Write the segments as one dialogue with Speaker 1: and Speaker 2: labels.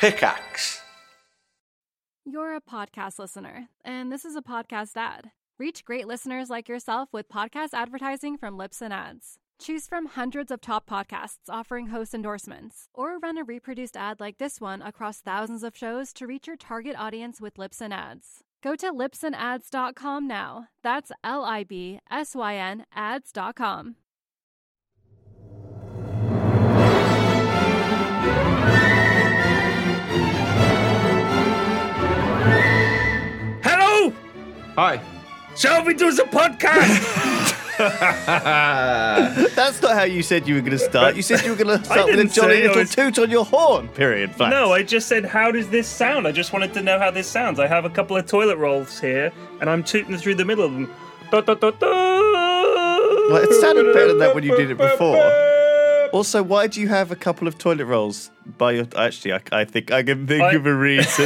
Speaker 1: Pickaxe.
Speaker 2: You're a podcast listener, and this is a podcast ad. Reach great listeners like yourself with podcast advertising from Libsyn Ads. Choose from hundreds of top podcasts offering host endorsements, or run a reproduced ad like this one across thousands of shows to reach your target audience with Libsyn Ads. Go to libsynads.com now. That's LIBSYN ads.com.
Speaker 3: Hello!
Speaker 4: Hi.
Speaker 3: Shelby does a podcast!
Speaker 5: That's not how you said you were going to start. You said you were going to start with a
Speaker 3: didn't
Speaker 5: jolly
Speaker 3: say I
Speaker 5: little
Speaker 3: was-
Speaker 5: toot on your horn, period. Flax.
Speaker 3: No, I just said, how does this sound? I just wanted to know how this sounds. I have a couple of toilet rolls here, and I'm tooting through the middle of them.
Speaker 5: Well, it sounded better than that when you did it before. Also, why do you have a couple of toilet rolls by your... Actually, I think I can think of a reason.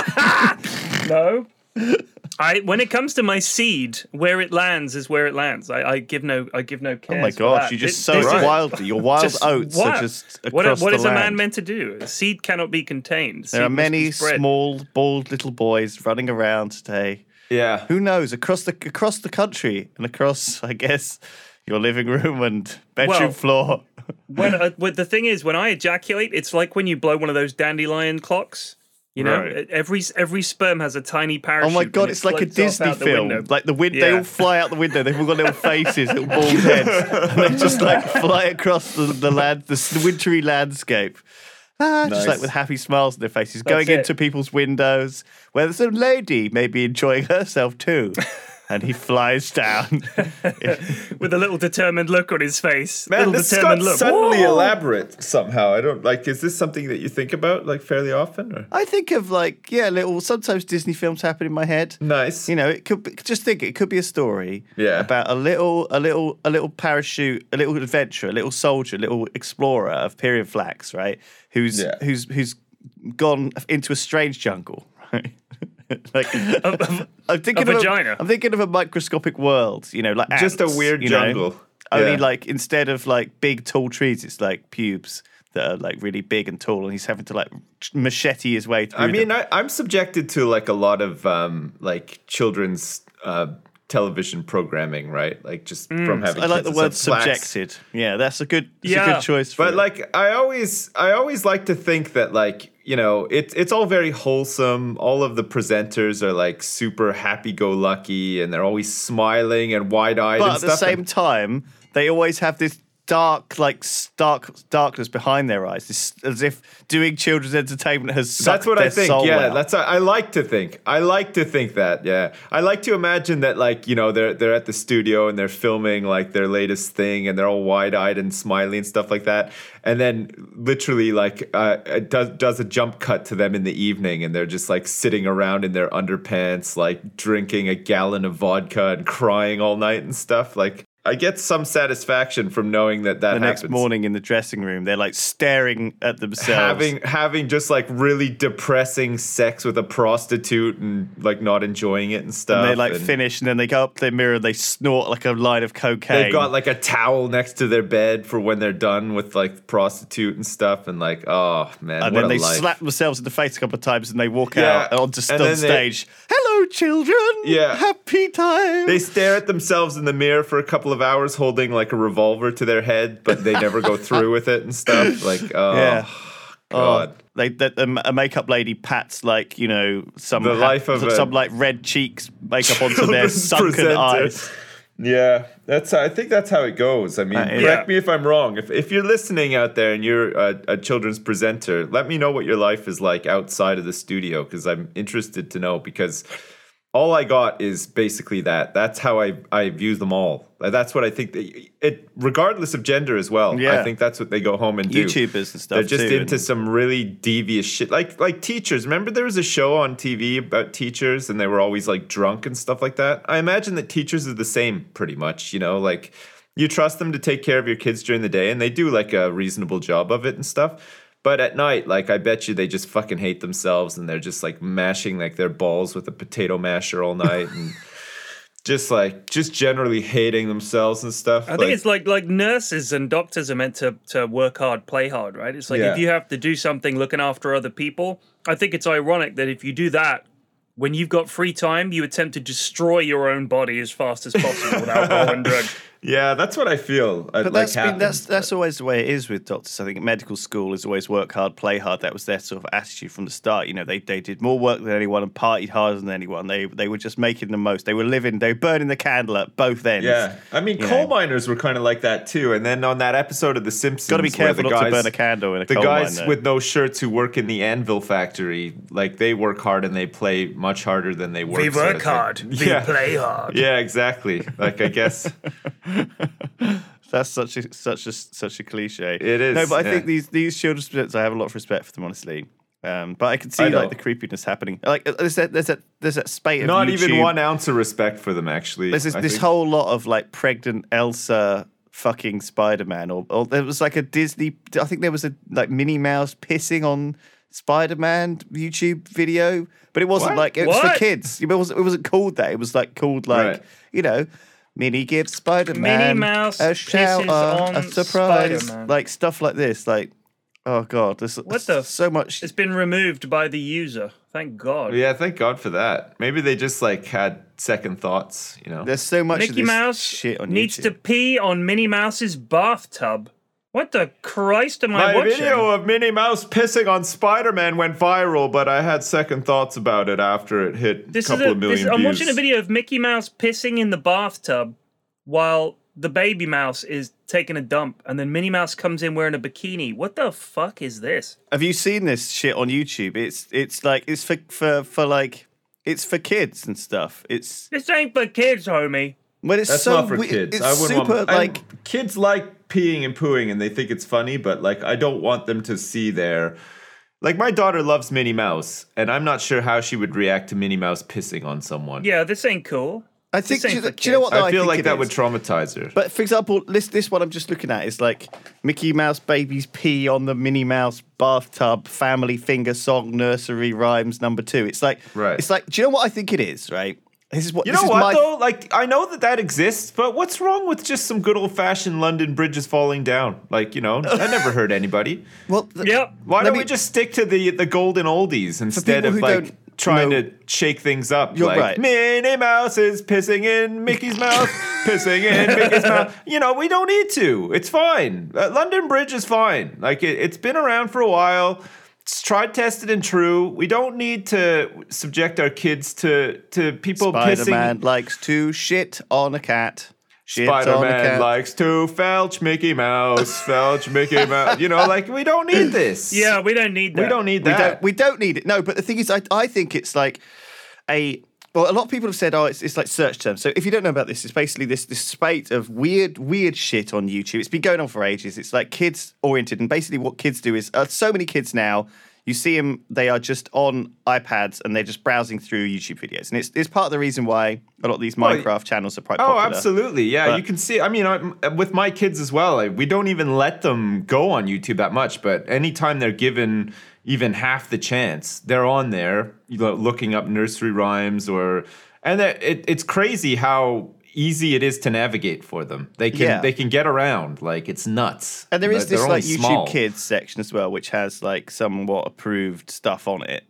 Speaker 3: No. When it comes to my seed, where it lands is where it lands. I give no care.
Speaker 5: Oh my gosh, you just sow it wildly. Your wild
Speaker 3: Just
Speaker 5: oats
Speaker 3: what?
Speaker 5: are just across
Speaker 3: What
Speaker 5: the
Speaker 3: is a man
Speaker 5: land.
Speaker 3: meant to do? A seed cannot be contained.
Speaker 5: There are many small, bald little boys running around today.
Speaker 4: Yeah.
Speaker 5: Who knows? Across the country and across, I guess, your living room and bedroom floor.
Speaker 3: When the thing is, when I ejaculate, it's like when you blow one of those dandelion clocks. You know,
Speaker 5: Right.
Speaker 3: every sperm has a tiny parachute.
Speaker 5: Oh my god,
Speaker 3: and
Speaker 5: it's like a
Speaker 3: floats off
Speaker 5: Disney
Speaker 3: out the
Speaker 5: film.
Speaker 3: window.
Speaker 5: Like they
Speaker 3: Yeah.
Speaker 5: all fly out the window. They've all got little faces, little bald heads, and they just like fly across the land, the wintry landscape. Just
Speaker 4: Nice.
Speaker 5: like with happy smiles on their faces, going
Speaker 3: it.
Speaker 5: into people's windows where there's a lady maybe enjoying herself too. And he flies down.
Speaker 3: With a little determined look on his face.
Speaker 4: Man,
Speaker 3: little
Speaker 4: this got
Speaker 3: determined look.
Speaker 4: suddenly
Speaker 3: Whoa!
Speaker 4: elaborate somehow. I don't like. Is this something that you think about like fairly often? Or?
Speaker 5: I think of like, little, sometimes Disney films happen in my head.
Speaker 4: Nice.
Speaker 5: You know, it could be, just think it could be a story
Speaker 4: Yeah.
Speaker 5: about a little parachute, a little adventurer, a little soldier, a little explorer of period flax, right? Who's gone into a strange jungle, right? Like I'm thinking
Speaker 3: a vagina.
Speaker 5: I'm thinking of a microscopic world, you know, like
Speaker 4: Just a
Speaker 5: ants,
Speaker 4: weird
Speaker 5: you know?
Speaker 4: jungle.
Speaker 5: Only
Speaker 4: Yeah.
Speaker 5: like instead of like big tall trees, it's like pubes that are like really big and tall, and he's having to like machete his way through.
Speaker 4: I mean,
Speaker 5: them.
Speaker 4: I'm subjected to like a lot of like children's television programming, right? Like just from having.
Speaker 5: I like the
Speaker 4: kids,
Speaker 5: word
Speaker 4: it's like flax.
Speaker 5: subjected. Yeah, that's a good choice. For
Speaker 4: But
Speaker 5: it.
Speaker 4: like, I always like to think that like, you know, it's all very wholesome. All of the presenters are like super happy-go-lucky, and they're always smiling and wide-eyed.
Speaker 5: but
Speaker 4: and
Speaker 5: at the
Speaker 4: stuff.
Speaker 5: same time, they always have this darkness behind their eyes, as if doing children's entertainment has sucked
Speaker 4: That's what
Speaker 5: their
Speaker 4: I think.
Speaker 5: soul
Speaker 4: Yeah,
Speaker 5: out.
Speaker 4: that's what I like to think. I like to think that. Yeah, I like to imagine that, like, you know, they're at the studio and they're filming like their latest thing, and they're all wide-eyed and smiley and stuff like that. And then literally, like, it does a jump cut to them in the evening, and they're just like sitting around in their underpants, like drinking a gallon of vodka and crying all night and stuff. Like, I get some satisfaction from knowing that
Speaker 5: the
Speaker 4: happens.
Speaker 5: next morning in the dressing room, they're like staring at themselves.
Speaker 4: Having just like really depressing sex with a prostitute and like not enjoying it and stuff.
Speaker 5: and they like finish, and then they go up to their mirror and they snort like a line of cocaine.
Speaker 4: They've got like a towel next to their bed for when they're done with like prostitute and stuff, and like, oh man,
Speaker 5: and
Speaker 4: what
Speaker 5: then
Speaker 4: a
Speaker 5: they
Speaker 4: life.
Speaker 5: slap themselves in the face a couple of times, and they walk
Speaker 4: Yeah,
Speaker 5: out onto
Speaker 4: and then
Speaker 5: on stage. Hello, children.
Speaker 4: Yeah.
Speaker 5: happy time.
Speaker 4: They stare at themselves in the mirror for a couple of hours, holding like a revolver to their head, but they never go through with it and stuff. Like, oh
Speaker 5: Yeah.
Speaker 4: god.
Speaker 5: A makeup lady pats like, you know, some
Speaker 4: The life of
Speaker 5: some
Speaker 4: a
Speaker 5: like red cheeks makeup onto their
Speaker 4: children's
Speaker 5: sunken
Speaker 4: presenter.
Speaker 5: eyes.
Speaker 4: Yeah, I think that's how it goes. I mean, correct me if I'm wrong. If you're listening out there and you're a children's presenter, let me know what your life is like outside of the studio, because I'm interested to know, because all I got is basically that. That's how I view them all. That's what I think. Regardless of gender as well.
Speaker 5: Yeah.
Speaker 4: I think that's what they go home and do.
Speaker 5: YouTubers and stuff.
Speaker 4: They're just
Speaker 5: too,
Speaker 4: into some really devious shit. Like teachers. Remember there was a show on TV about teachers, and they were always like drunk and stuff like that? I imagine that teachers are the same pretty much, you know, like you trust them to take care of your kids during the day, and they do like a reasonable job of it and stuff. But at night, like, I bet you they just fucking hate themselves, and they're just like mashing like their balls with a potato masher all night. And just generally hating themselves and stuff.
Speaker 3: I think it's like nurses and doctors are meant to work hard, play hard, right? It's like if you have to do something looking after other people, I think it's ironic that if you do that, when you've got free time, you attempt to destroy your own body as fast as possible with alcohol and drugs.
Speaker 4: Yeah, that's what I feel.
Speaker 5: But that's always the way it is with doctors. I think medical school is always work hard, play hard. That was their sort of attitude from the start. You know, they did more work than anyone and partied harder than anyone. They were just making the most. They were burning the candle at both ends.
Speaker 4: Yeah, I mean, coal miners were kind of like that too. And then on that episode of The Simpsons,
Speaker 5: got to be careful not to burn a candle in a coal mine.
Speaker 4: The guys with no shirts who work in the anvil factory, like they work hard and they play much harder than they work.
Speaker 3: We work hard. We play hard.
Speaker 4: Yeah, exactly. Like I guess.
Speaker 5: That's such a cliche.
Speaker 4: It is.
Speaker 5: No, but I think these children's bits, I have a lot of respect for them, honestly. But I can see like the creepiness happening. Like there's that spate of
Speaker 4: not
Speaker 5: YouTube.
Speaker 4: even 1 ounce of respect for them. Actually,
Speaker 5: there's this whole lot of like pregnant Elsa fucking Spider-Man, or there was like a Disney. I think there was a like Minnie Mouse pissing on Spider-Man YouTube video, but it wasn't like it was for kids. It wasn't called that. It was like called like Minnie gives Spider-Man
Speaker 3: Minnie Mouse
Speaker 5: a shower,
Speaker 3: on
Speaker 5: a surprise,
Speaker 3: Spider-Man.
Speaker 5: like stuff like this. Like, oh god, there's so much.
Speaker 3: It's been removed by the user. Thank God.
Speaker 4: Yeah, thank God for that. Maybe they just like had second thoughts. You know,
Speaker 5: there's so much.
Speaker 3: Mickey
Speaker 5: of this
Speaker 3: Mouse
Speaker 5: shit on
Speaker 3: needs
Speaker 5: YouTube.
Speaker 3: to pee on Minnie Mouse's bathtub. What the Christ am I
Speaker 4: my
Speaker 3: watching?
Speaker 4: video of Minnie Mouse pissing on Spider-Man went viral, but I had second thoughts about it after it hit a couple of million views.
Speaker 3: I'm watching a video of Mickey Mouse pissing in the bathtub while the baby mouse is taking a dump, and then Minnie Mouse comes in wearing a bikini. What the fuck is this?
Speaker 5: Have you seen this shit on YouTube? It's like it's for like it's for kids and stuff.
Speaker 3: This ain't for kids, homie.
Speaker 5: But it's
Speaker 4: That's
Speaker 5: so
Speaker 4: not for
Speaker 5: kids.
Speaker 4: kids.
Speaker 5: It's super like
Speaker 4: kids like peeing and pooing and they think it's funny, but like I don't want them to see their. Like my daughter loves Minnie Mouse, and I'm not sure how she would react to Minnie Mouse pissing on someone.
Speaker 3: Yeah, this ain't cool.
Speaker 5: I think. Do you know what? Though,
Speaker 4: I feel like that
Speaker 5: is?
Speaker 4: would traumatize her.
Speaker 5: But for example, this one I'm just looking at is like Mickey Mouse babies pee on the Minnie Mouse bathtub, family finger song, nursery rhymes #2. It's like, It's like, do you know what I think it is? Right. This is what
Speaker 4: though? Like I know that exists, but what's wrong with just some good old fashioned London bridges falling down? Like that never hurt anybody.
Speaker 5: Well,
Speaker 4: Why don't we just stick to the golden oldies instead of like trying to shake things up?
Speaker 5: You're
Speaker 4: like
Speaker 5: right.
Speaker 4: Minnie Mouse is pissing in Mickey's mouth, pissing in Mickey's mouth. We don't need to. It's fine. London Bridge is fine. Like it's been around for a while. It's tried, tested, and true. We don't need to subject our kids to people pissing.
Speaker 5: Spider-Man likes to shit on a cat.
Speaker 4: Spider-Man likes to felch Mickey Mouse, felch Mickey Mouse. Like we don't need this.
Speaker 3: Yeah, we don't need that.
Speaker 4: We don't need that.
Speaker 5: We don't need it. No, but the thing is, I think it's like a lot of people have said, it's like search terms. So if you don't know about this, it's basically this spate of weird shit on YouTube. It's been going on for ages. It's like kids oriented, and basically what kids do is so many kids now. You see them; they are just on iPads and they're just browsing through YouTube videos, and it's part of the reason why a lot of these Minecraft channels are quite popular.
Speaker 4: Oh, absolutely, yeah. But you can see. I mean, with my kids as well, we don't even let them go on YouTube that much. But anytime they're given even half the chance, they're on there, looking up nursery rhymes and it's crazy how easy it is to navigate for them. They can get around. Like it's nuts.
Speaker 5: And there is this like YouTube
Speaker 4: small.
Speaker 5: Kids section as well, which has like somewhat approved stuff on it.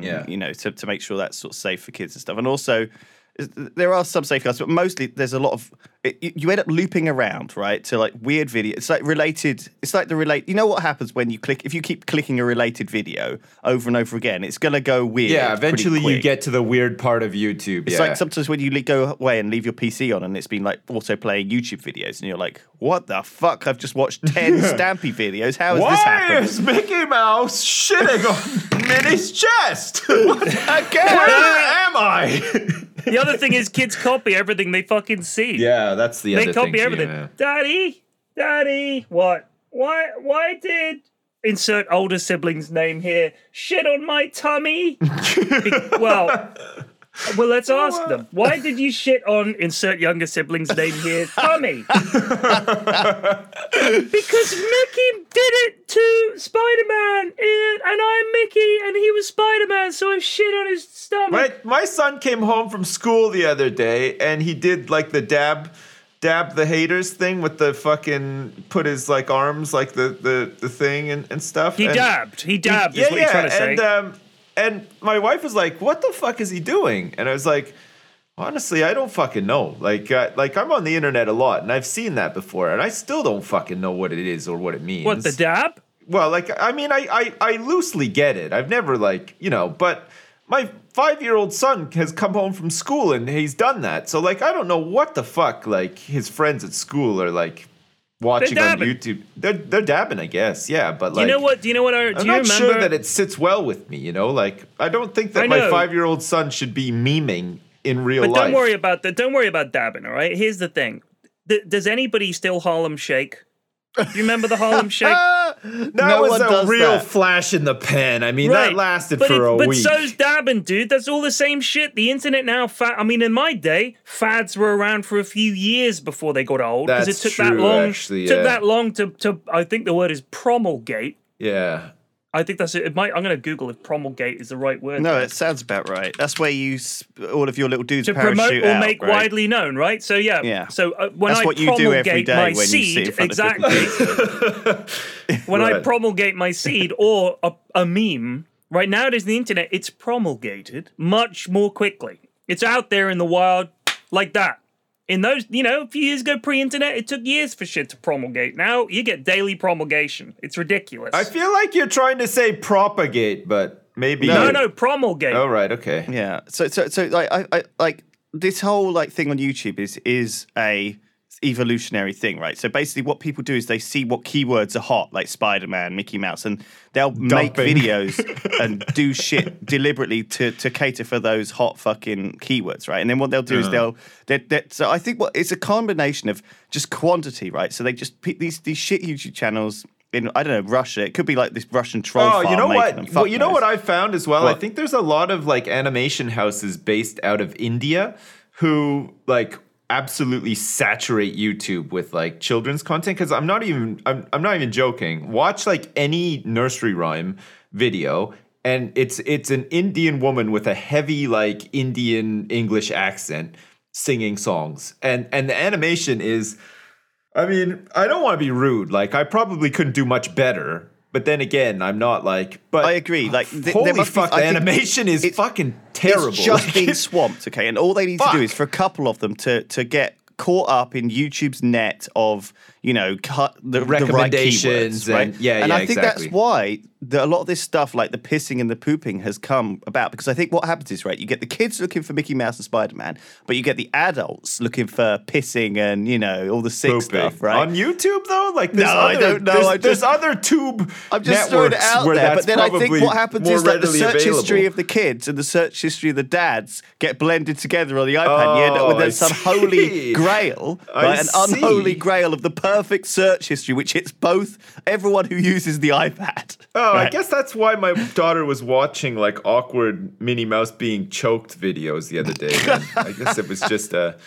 Speaker 5: To make sure that's sort of safe for kids and stuff. And also, there are some safeguards, but mostly there's a lot of you end up looping around, right, to like weird video. It's like related. It's like You know what happens when you click? If you keep clicking a related video over and over again, it's gonna go weird.
Speaker 4: Yeah, eventually you get to the weird part of YouTube.
Speaker 5: It's like sometimes when you go away and leave your PC on, and it's been like auto playing YouTube videos, and you're like, "What the fuck? I've just watched 10 Stampy videos. How has this happened?"
Speaker 4: Why is Mickey Mouse shitting on Minnie's chest? Again? Where am I?
Speaker 3: The other thing is kids copy everything they fucking see.
Speaker 4: Yeah, that's the other thing.
Speaker 3: They copy everything.
Speaker 4: Yeah.
Speaker 3: Daddy, what? Why did insert older sibling's name here shit on my tummy? Well, let's ask them. Why did you shit on insert younger sibling's name here, Tommy? Because Mickey did it to Spider-Man, and I'm Mickey, and he was Spider-Man, so I shit on his stomach.
Speaker 4: My son came home from school the other day, and he did like the dab the haters thing with the fucking put his like arms like the thing and stuff.
Speaker 3: He dabbed is what you're trying to say.
Speaker 4: And my wife was like, "What the fuck is he doing?" And I was like, "Honestly, I don't fucking know. Like I'm on the internet a lot, and I've seen that before, and I still don't fucking know what it is or what it means."
Speaker 3: What, the dab?
Speaker 4: Well, like I mean, I loosely get it. I've never but my 5-year-old son has come home from school and he's done that. So like I don't know what the fuck like his friends at school are like watching on YouTube. They're dabbing, I guess. Yeah, but like
Speaker 3: Do you know what?
Speaker 4: I'm not sure that it sits well with me, Like I don't think that my 5-year-old son should be memeing in real life.
Speaker 3: But don't worry about that. Don't worry about dabbing, all right? Here's the thing. Does anybody still Harlem Shake? Do you remember the Harlem Shake?
Speaker 4: That was a real flash in the pan. I mean, that lasted for a week.
Speaker 3: But so's dabbing, dude. That's all the same shit. The internet now, I mean, in my day, fads were around for a few years before they got old. Because it took that long. Actually, took that long to, I think the word is promulgate.
Speaker 4: Yeah.
Speaker 3: I think that's it. I'm going to Google if promulgate is the right word.
Speaker 5: No, it sounds about right. That's where you all of your little dudes
Speaker 3: to promote or make widely known, right? So yeah. So when
Speaker 5: that's
Speaker 3: I
Speaker 5: what you do every day
Speaker 3: my
Speaker 5: when
Speaker 3: seed,
Speaker 5: you see
Speaker 3: exactly. When I promulgate my seed or a meme, right nowadays on the internet, it's promulgated much more quickly. It's out there in the wild like that. In those, a few years ago, pre-internet, it took years for shit to promulgate. Now you get daily promulgation. It's ridiculous.
Speaker 4: I feel like you're trying to say propagate, but maybe
Speaker 3: no, promulgate.
Speaker 4: Oh, right, okay.
Speaker 5: Yeah. So like I like this whole like thing on YouTube is a evolutionary thing, right? So basically what people do is they see what keywords are hot, like Spider-Man, Mickey Mouse, and they'll make videos and do shit deliberately to cater for those hot fucking keywords, right? And then what they'll do is so I think it's a combination of just quantity, right? So they just pick these shit YouTube channels in, I don't know, Russia. It could be like this Russian troll farm.
Speaker 4: You know what? Well, you know what I've found as well? What? I think there's a lot of like animation houses based out of India who like absolutely saturate YouTube with like children's content, because I'm not even joking. Watch like any nursery rhyme video and it's an Indian woman with a heavy like Indian English accent singing songs, and the animation is, I mean, I don't want to be rude, like I probably couldn't do much better. But then again, I'm not like. But
Speaker 5: I agree. Like,
Speaker 4: holy fuck, the animation is fucking terrible.
Speaker 5: It's just being swamped, okay? And all they need to do is for a couple of them to get caught up in YouTube's net of, cut the
Speaker 4: recommendations,
Speaker 5: the right keywords, right?
Speaker 4: And
Speaker 5: I think that's why a lot of this stuff, like the pissing and the pooping, has come about. Because I think what happens is, right, you get the kids looking for Mickey Mouse and Spider-Man, but you get the adults looking for pissing and, all the sick stuff, right?
Speaker 4: On YouTube, though? Like,
Speaker 5: I don't know.
Speaker 4: There's other tube
Speaker 5: I'm just throwing it out there. But then I think what happens is that the search history of the kids and the search history of the dads get blended together on the iPad. You end up with some holy grail, right? An unholy grail of the perfect search history, which hits both everyone who uses the iPad.
Speaker 4: Oh, right. I guess that's why my daughter was watching like awkward Minnie Mouse being choked videos the other day. I guess it was just a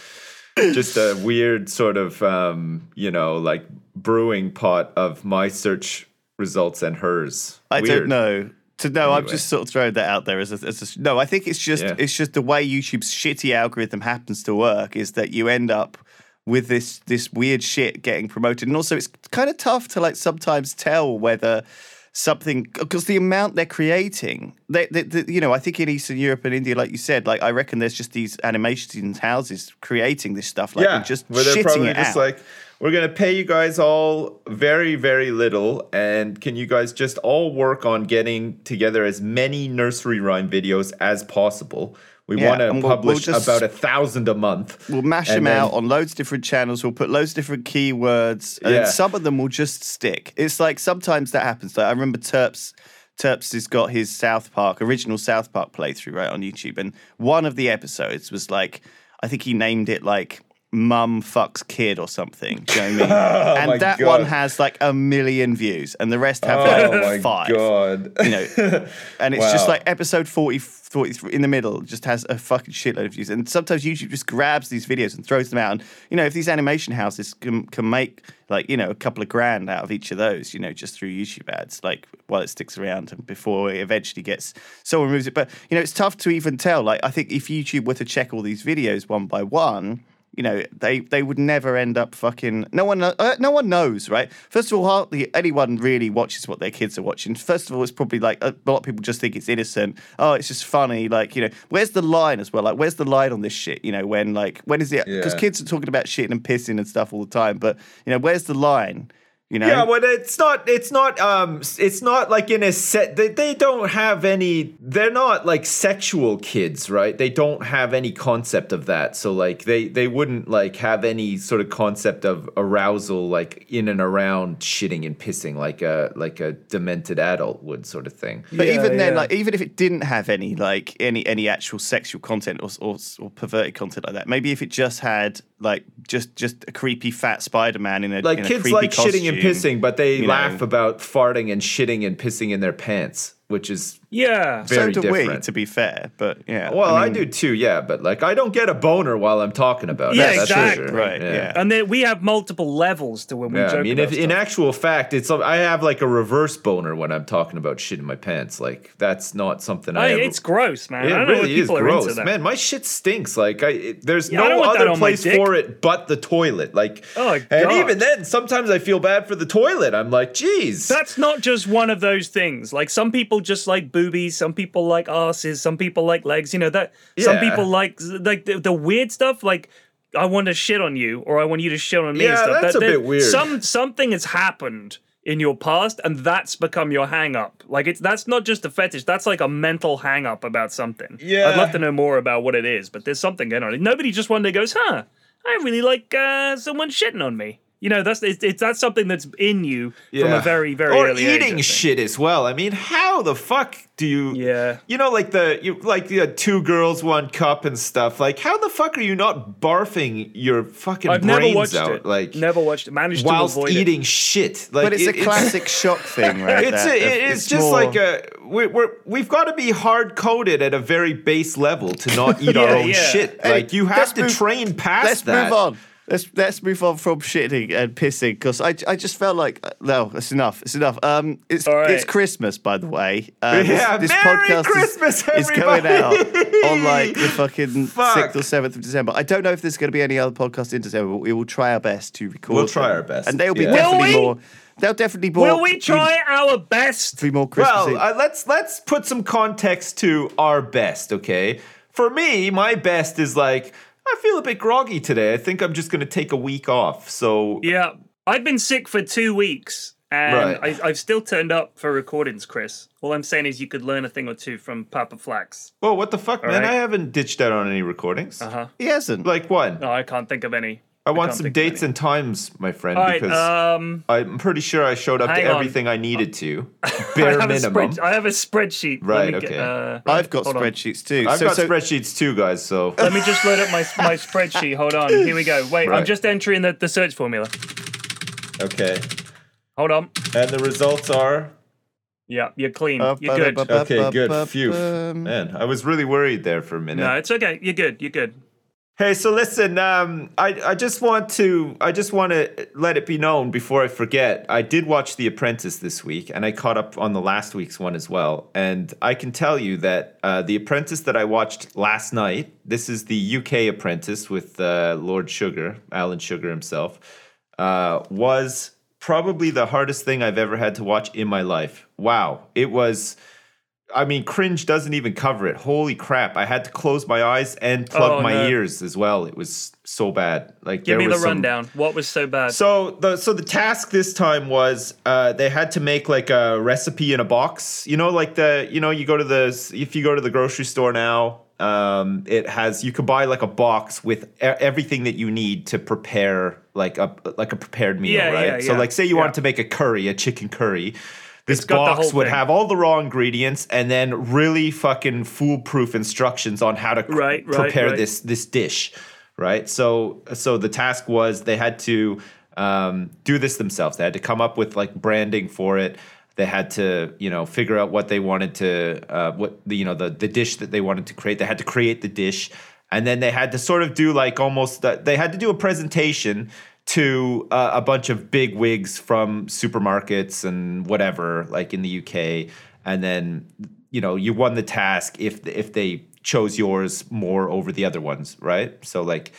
Speaker 4: weird sort of like brewing pot of my search results and hers.
Speaker 5: I don't know. Anyway. I'm just sort of throwing that out there no. I think it's just the way YouTube's shitty algorithm happens to work is that you end up with this weird shit getting promoted, and also it's kind of tough to like sometimes tell whether something, because the amount they're creating, I think in Eastern Europe and India, like you said, like I reckon there's just these animation houses creating this stuff, like and just
Speaker 4: where they're
Speaker 5: shitting
Speaker 4: probably
Speaker 5: it
Speaker 4: just
Speaker 5: out.
Speaker 4: Like, we're gonna pay you guys all very, very little, and can you guys just all work on getting together as many nursery rhyme videos as possible? We want to publish about 1,000 a month.
Speaker 5: We'll mash them out on loads of different channels. We'll put loads of different keywords, and some of them will just stick. It's like sometimes that happens. Like I remember Terps has got his original South Park playthrough right on YouTube, and one of the episodes was like, I think he named it like mum fucks kid or something. Do you know what I mean? And that
Speaker 4: God.
Speaker 5: one has like 1 million views, and the rest have like 5.
Speaker 4: God.
Speaker 5: You know, and it's just like episode 43 in the middle just has a fucking shitload of views. And sometimes YouTube just grabs these videos and throws them out. And you know, if these animation houses can make like, you know, a couple of grand out of each of those, you know, just through YouTube ads, like while it sticks around and before it eventually gets someone removes it. But you know, it's tough to even tell. Like, I think if YouTube were to check all these videos one by one, you know, they would never end up fucking. No one knows, right? First of all, hardly anyone really watches what their kids are watching. First of all, it's probably like a lot of people just think it's innocent. Oh, it's just funny. Like, you know, where's the line as well? Like, where's the line on this shit? You know, when is it? Because kids are talking about shitting and pissing and stuff all the time. But you know, where's the line? You know?
Speaker 4: Yeah, well, it's not like in a set. They don't have any. They're not like sexual kids, right? They don't have any concept of that. So like they wouldn't like have any sort of concept of arousal, like in and around shitting and pissing, like a demented adult would, sort of thing.
Speaker 5: But even then, like even if it didn't have any like any actual sexual content or perverted content like that, maybe if it just had like just a creepy fat Spider-Man in a
Speaker 4: like
Speaker 5: in
Speaker 4: kids
Speaker 5: a creepy
Speaker 4: like
Speaker 5: costume,
Speaker 4: shitting and pissing, but they laugh
Speaker 5: know.
Speaker 4: about farting and shitting and pissing in their pants, which is
Speaker 3: Yeah.
Speaker 4: very
Speaker 5: so do we,
Speaker 4: different.
Speaker 5: to be fair. But yeah,
Speaker 4: Well, I
Speaker 5: mean,
Speaker 4: do too, yeah. But like, I don't get a boner while I'm talking about
Speaker 3: Yeah,
Speaker 4: it. That's
Speaker 3: exactly.
Speaker 4: for sure.
Speaker 5: Right, yeah.
Speaker 3: And then we have multiple levels to when we joke
Speaker 4: I mean,
Speaker 3: about
Speaker 4: if, in
Speaker 3: stuff.
Speaker 4: actual fact, I have like a reverse boner when I'm talking about shit in my pants. Like, that's not something I ever.
Speaker 3: It's gross, man.
Speaker 4: It
Speaker 3: I don't know
Speaker 4: really
Speaker 3: if
Speaker 4: is
Speaker 3: people are into
Speaker 4: gross,
Speaker 3: that.
Speaker 4: man. My shit stinks. Like, there's
Speaker 3: I don't
Speaker 4: no
Speaker 3: want that
Speaker 4: other
Speaker 3: on my
Speaker 4: place
Speaker 3: dick.
Speaker 4: for it but the toilet. Like,
Speaker 3: Oh,
Speaker 4: and
Speaker 3: God.
Speaker 4: even then, sometimes I feel bad for the toilet. I'm like, geez.
Speaker 3: That's not just one of those things. Like, some people just like boobies, some people like asses, some people like legs. You know that. Some
Speaker 4: Yeah.
Speaker 3: people like the weird stuff. Like, I want to shit on you, or I want you to shit on me.
Speaker 4: Yeah,
Speaker 3: and stuff.
Speaker 4: that's a bit weird.
Speaker 3: Something has happened in your past, and that's become your hang up. Like, that's not just a fetish. That's like a mental hang up about something.
Speaker 4: Yeah.
Speaker 3: I'd love to know more about what it is, but there's something going on. Nobody just one day goes, "Huh, I really like someone shitting on me." You know, that's something that's in you from a very, very
Speaker 4: or
Speaker 3: early age. I
Speaker 4: eating
Speaker 3: think.
Speaker 4: shit as well. I mean, how the fuck do you?
Speaker 3: Yeah.
Speaker 4: You know, like the 2 girls, 1 cup and stuff. Like, how the fuck are you not barfing your fucking
Speaker 3: I've
Speaker 4: brains
Speaker 3: never watched
Speaker 4: out?
Speaker 3: it.
Speaker 4: Like,
Speaker 3: Never watched it. Managed to
Speaker 4: whilst
Speaker 3: avoid
Speaker 4: eating shit. Like,
Speaker 5: but it's a classic shock thing, right?
Speaker 4: It's just
Speaker 5: more-
Speaker 4: like we've got to be hard coded at a very base level to not eat our own
Speaker 3: yeah.
Speaker 4: shit.
Speaker 5: Hey,
Speaker 4: Like, you have
Speaker 5: let's
Speaker 4: to
Speaker 5: move-
Speaker 4: train past
Speaker 5: Let's
Speaker 4: that.
Speaker 5: move on. Let's move on from shitting and pissing, because I just felt like no, it's enough. It's enough. It's
Speaker 3: All right.
Speaker 5: it's Christmas, by the way.
Speaker 4: Yeah,
Speaker 5: this
Speaker 4: Merry
Speaker 5: podcast
Speaker 4: Christmas,
Speaker 5: is going out
Speaker 4: everybody.
Speaker 5: on like the fucking
Speaker 4: Fuck.
Speaker 5: 6th or 7th of December. I don't know if there's going to be any other podcast in December, but we will try our best to record.
Speaker 4: We'll try
Speaker 5: them.
Speaker 4: our best,
Speaker 5: and they'll be
Speaker 4: yeah.
Speaker 5: definitely
Speaker 3: Will we?
Speaker 5: more. They'll definitely more.
Speaker 3: Will we try our best?
Speaker 5: be more Christmassy?
Speaker 4: Well, let's put some context to our best, okay? For me, my best is like, I feel a bit groggy today. I think I'm just going to take a week off. So
Speaker 3: Yeah, I've been sick for 2 weeks, and
Speaker 4: Right.
Speaker 3: I've still turned up for recordings, Chris. All I'm saying is you could learn a thing or two from Papa Flax.
Speaker 4: Whoa, what the fuck, man?
Speaker 3: right.
Speaker 4: I haven't ditched out on any recordings.
Speaker 5: He hasn't.
Speaker 4: Like what?
Speaker 3: No, I can't think of any.
Speaker 4: I want
Speaker 3: can't
Speaker 4: some
Speaker 3: think of
Speaker 4: dates
Speaker 3: any.
Speaker 4: and times, my friend,
Speaker 3: All right,
Speaker 4: because I'm pretty sure I showed up to
Speaker 3: hang on.
Speaker 4: everything I needed to.
Speaker 3: I
Speaker 4: Bare
Speaker 3: have
Speaker 4: minimum.
Speaker 3: I have a spreadsheet.
Speaker 4: Right,
Speaker 3: Let me
Speaker 4: okay.
Speaker 5: I've got
Speaker 3: hold on.
Speaker 5: spreadsheets too.
Speaker 4: I've
Speaker 5: so,
Speaker 4: got
Speaker 5: so,
Speaker 4: spreadsheets too, guys, so
Speaker 3: Let me just load up my spreadsheet. Hold on. Here we go. Wait, I'm
Speaker 4: Right.
Speaker 3: just entering the search formula.
Speaker 4: okay.
Speaker 3: Hold on.
Speaker 4: And the results are
Speaker 3: Yeah, you're clean. You're good.
Speaker 4: okay, good. Phew. Man, I was really worried there for a minute.
Speaker 3: No, it's okay. You're good. You're good.
Speaker 4: Hey, so listen, I just want to let it be known before I forget. I did watch The Apprentice this week, and I caught up on the last week's one as well. And I can tell you that The Apprentice that I watched last night, this is the UK Apprentice with Lord Sugar, Alan Sugar himself, was probably the hardest thing I've ever had to watch in my life. Wow, it was. I mean, cringe doesn't even cover it. Holy crap. I had to close my eyes and plug my ears as well. It was so bad. Like,
Speaker 3: Give me
Speaker 4: there
Speaker 3: the
Speaker 4: was some-
Speaker 3: rundown. What was so bad?
Speaker 4: So the task this time was they had to make like a recipe in a box. You know, like you go to if you go to the grocery store now, you can buy like a box with everything that you need to prepare like a prepared meal,
Speaker 3: Yeah,
Speaker 4: right?
Speaker 3: yeah,
Speaker 4: So
Speaker 3: yeah.
Speaker 4: like say you
Speaker 3: Yeah.
Speaker 4: wanted to make a chicken curry. This
Speaker 3: It's got the
Speaker 4: box
Speaker 3: whole
Speaker 4: would
Speaker 3: thing.
Speaker 4: have all the raw ingredients and then really fucking foolproof instructions on how to prepare
Speaker 3: Right.
Speaker 4: this dish. right? So the task was they had to do this themselves. They had to come up with like branding for it. They had to, figure out what they wanted to, the dish that they wanted to create. They had to create the dish, and then they had to sort of do like almost. They had to do a presentation to a bunch of big wigs from supermarkets and whatever, like in the UK, and then you won the task if they chose yours more over the other ones, right? So like.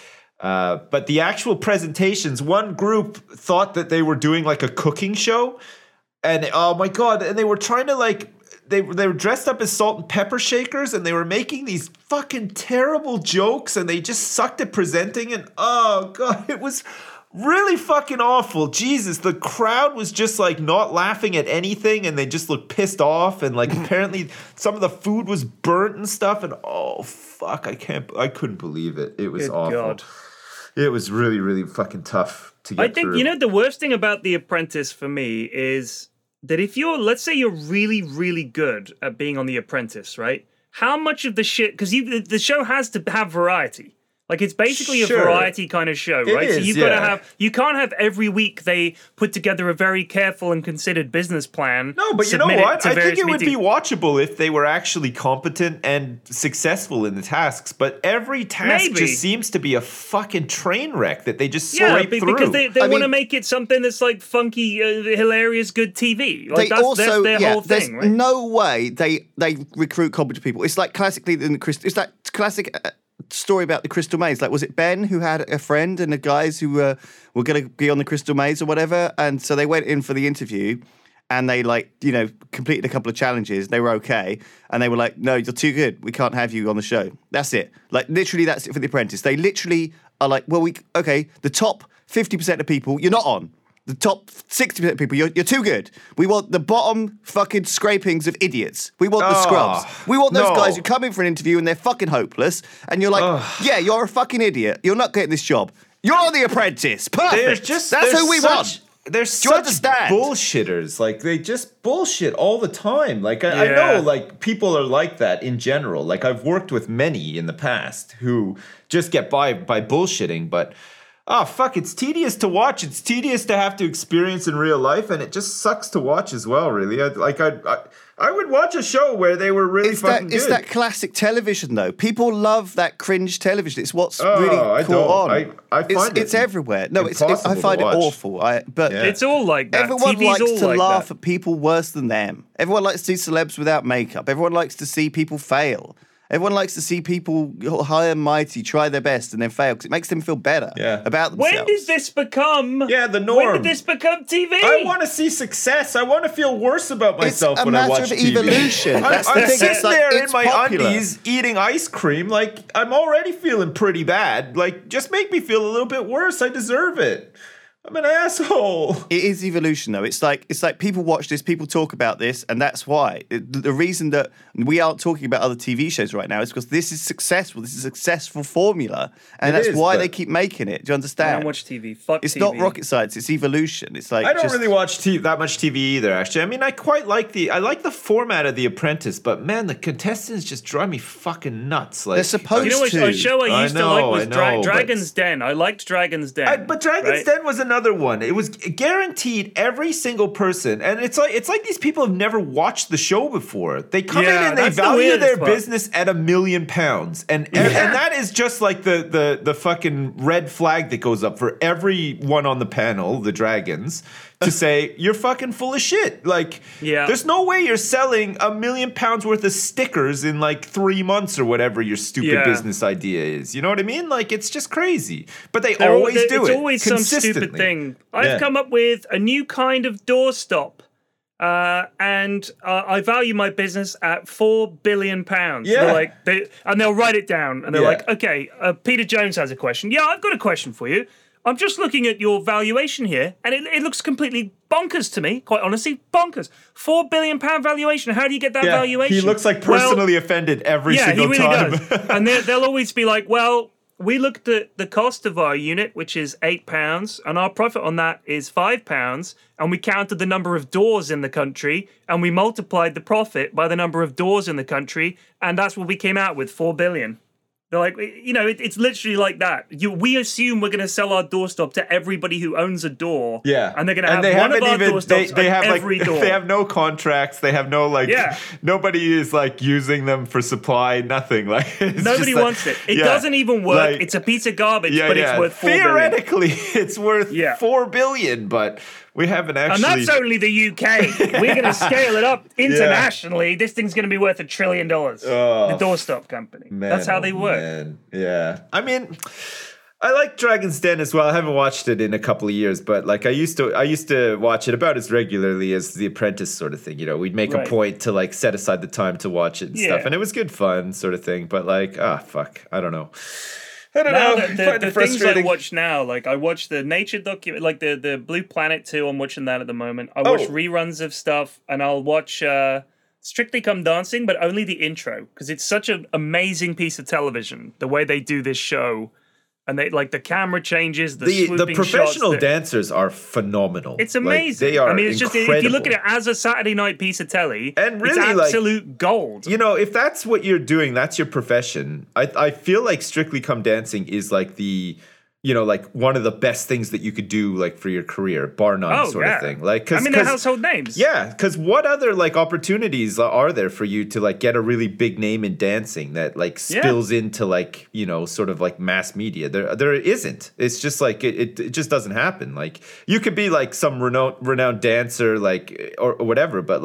Speaker 4: But the actual presentations, one group thought that they were doing like a cooking show. And oh my God, and they were trying to like, they were dressed up as salt and pepper shakers, and they were making these fucking terrible jokes, and they just sucked at presenting, and oh God, it was really fucking awful. Jesus, the crowd was just like not laughing at anything, and they just looked pissed off, and like apparently some of the food was burnt and stuff, and oh fuck, I couldn't believe it. It was awful. God. It was really, really fucking tough to get through.
Speaker 3: I think, the worst thing about The Apprentice for me is that if let's say you're really, really good at being on The Apprentice, right? How much of the shit, because the show has to have variety. Like, it's basically a variety kind of show, right? So you've got to have, you can't have every week they put together a very careful and considered business plan.
Speaker 4: No, but you know what? I think it would be watchable if they were actually competent and successful in the tasks. But every task just seems to be a fucking train wreck that they just scrape through.
Speaker 3: Because they want to make it something that's like funky, hilarious, good TV. Like that's their whole thing, right?
Speaker 5: There's no way they recruit competent people. It's like classically in the it's that classic story about the Crystal Maze. Like, was it Ben who had a friend and the guys who were going to be on the Crystal Maze or whatever? And so they went in for the interview and they completed a couple of challenges. They were okay. And they were like, no, you're too good. We can't have you on the show. That's it. Like, literally, that's it for The Apprentice. They literally are like, well, the top 50% of people, you're not on. The top 60% of people, you're too good. We want the bottom fucking scrapings of idiots. We want the scrubs. We want those guys who come in for an interview and they're fucking hopeless. And you're like, yeah, you're a fucking idiot. You're not getting this job. You're on The Apprentice. Perfect. That's who we want.
Speaker 4: They're such bullshitters. Like, they just bullshit all the time. Like, I know, like, people are like that in general. Like, I've worked with many in the past who just get by bullshitting, but... Oh, fuck, it's tedious to watch. It's tedious to have to experience in real life, and it just sucks to watch as well, really. I would watch a show where they were really fucking good.
Speaker 5: It's that classic television, though. People love that cringe television. It's what's really caught on.
Speaker 4: I find
Speaker 5: it's everywhere. No, I find it awful.
Speaker 3: It's all like that.
Speaker 5: Everyone
Speaker 3: TV's
Speaker 5: likes to
Speaker 3: like
Speaker 5: laugh
Speaker 3: that.
Speaker 5: at people worse than them. Everyone likes to see celebs without makeup. Everyone likes to see people fail. Everyone likes to see people high and mighty try their best and then fail because it makes them feel better about themselves.
Speaker 3: When did this become?
Speaker 4: The norm.
Speaker 3: When did this become TV?
Speaker 4: I want to see success. I want to feel worse about myself when I watch TV.
Speaker 5: It's a matter of evolution. That's the
Speaker 4: I'm
Speaker 5: thing.
Speaker 4: sitting there in my
Speaker 5: popular.
Speaker 4: undies eating ice cream. Like, I'm already feeling pretty bad. Like, just make me feel a little bit worse. I deserve it. I'm an asshole.
Speaker 5: It is evolution, though. It's like people watch this, people talk about this, and that's why. The reason that we aren't talking about other TV shows right now is because this is successful. This is a successful formula, and that's why they keep making it. Do you understand?
Speaker 3: I don't watch TV. Fuck
Speaker 5: it's
Speaker 3: TV.
Speaker 5: not rocket science. It's evolution. It's like
Speaker 4: I don't really watch that much TV either. Actually, I mean, I quite like the format of The Apprentice, but man, the contestants just drive me fucking nuts. Like,
Speaker 5: they're supposed
Speaker 3: to. A show I used to like was Dragon's Den. I liked Dragon's Den.
Speaker 4: But Dragon's Den was another one. It was guaranteed every single person, and it's like these people have never watched the show before. They come in and they value their business at £1 million, and that is just like the fucking red flag that goes up for everyone on the panel, the dragons, to say you're fucking full of shit. Like, there's no way you're selling £1 million worth of stickers in like 3 months or whatever your stupid business idea is. You know what I mean? Like, it's just crazy. But they always do it.
Speaker 3: It's always some stupid thing. I've come up with a new kind of doorstop. And I value my business at £4 billion.
Speaker 4: Yeah.
Speaker 3: And they'll write it down. And they're like, okay, Peter Jones has a question. Yeah, I've got a question for you. I'm just looking at your valuation here, and it looks completely bonkers to me, quite honestly. Bonkers. £4 billion valuation. How do you get that valuation?
Speaker 4: He looks like personally offended every single time.
Speaker 3: Yeah, he really does. And they'll always be like, well, we looked at the cost of our unit, which is £8, and our profit on that is £5, and we counted the number of doors in the country, and we multiplied the profit by the number of doors in the country, and that's what we came out with, £4 billion. They're like, it's literally like that. We assume we're going to sell our doorstop to everybody who owns a door.
Speaker 4: Yeah.
Speaker 3: And they're going to have one of our doorstops
Speaker 4: they have
Speaker 3: every door.
Speaker 4: They have no contracts. They have no, nobody is, using them for supply, nothing.
Speaker 3: Nobody wants it. It doesn't even work. It's a piece of garbage, but it's worth $4 billion.
Speaker 4: Theoretically, it's worth $4 billion, but we haven't actually...
Speaker 3: And that's only the UK. We're going to scale it up internationally. This thing's going to be worth $1 trillion. The doorstop company.
Speaker 4: Man,
Speaker 3: that's how they work.
Speaker 4: Man. Yeah. I mean, I like Dragon's Den as well. I haven't watched it in a couple of years, but I used to watch it about as regularly as The Apprentice sort of thing. We'd make a point to set aside the time to watch it and stuff. And it was good fun sort of thing. But fuck. I don't know. I don't know.
Speaker 3: The things I watch now, I watch the nature document, the Blue Planet 2, I'm watching that at the moment. I watch reruns of stuff, and I'll watch Strictly Come Dancing, but only the intro, because it's such an amazing piece of television, the way they do this show. And they the camera changes, the
Speaker 4: professional
Speaker 3: shots,
Speaker 4: dancers are phenomenal.
Speaker 3: It's amazing.
Speaker 4: They are.
Speaker 3: It's
Speaker 4: incredible.
Speaker 3: just if you look at it as a Saturday night piece of telly,
Speaker 4: and really,
Speaker 3: it's absolute gold.
Speaker 4: If that's what you're doing, that's your profession. I feel like Strictly Come Dancing is the one of the best things that you could do for your career, bar none, sort of thing.
Speaker 3: They're household names.
Speaker 4: Yeah, because what other opportunities are there for you to get a really big name in dancing that spills into sort of mass media? There isn't. It's just it just doesn't happen. You could be some renowned dancer or whatever, but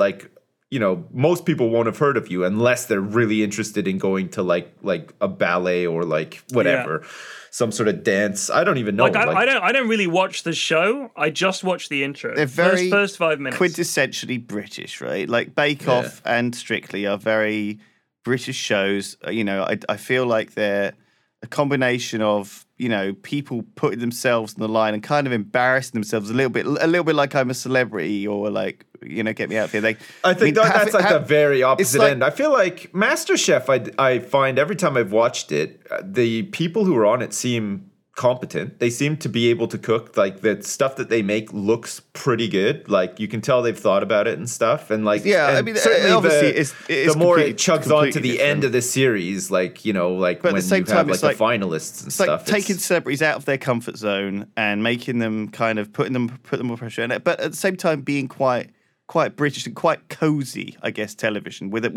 Speaker 4: most people won't have heard of you unless they're really interested in going to a ballet or whatever. Yeah. Some sort of dance. I don't even know.
Speaker 3: I don't really watch the show. I just watch the intro.
Speaker 5: They're very
Speaker 3: first 5 minutes.
Speaker 5: Quintessentially British, right? Bake Off and Strictly are very British shows. I feel like they're a combination of people putting themselves on the line and kind of embarrassing themselves a little bit like I'm a celebrity or get me out there.
Speaker 4: I think that's the very opposite end. I feel like MasterChef, I find every time I've watched it, the people who are on it seem competent. They seem to be able to cook. The stuff that they make looks pretty good. You can tell they've thought about it and stuff. And certainly
Speaker 5: obviously
Speaker 4: the more it chugs on to the end of the series, but when at the same time, the finalists and stuff.
Speaker 5: Taking celebrities out of their comfort zone and making them kind of putting them more pressure in it, but at the same time being quite British and quite cozy, I guess, television with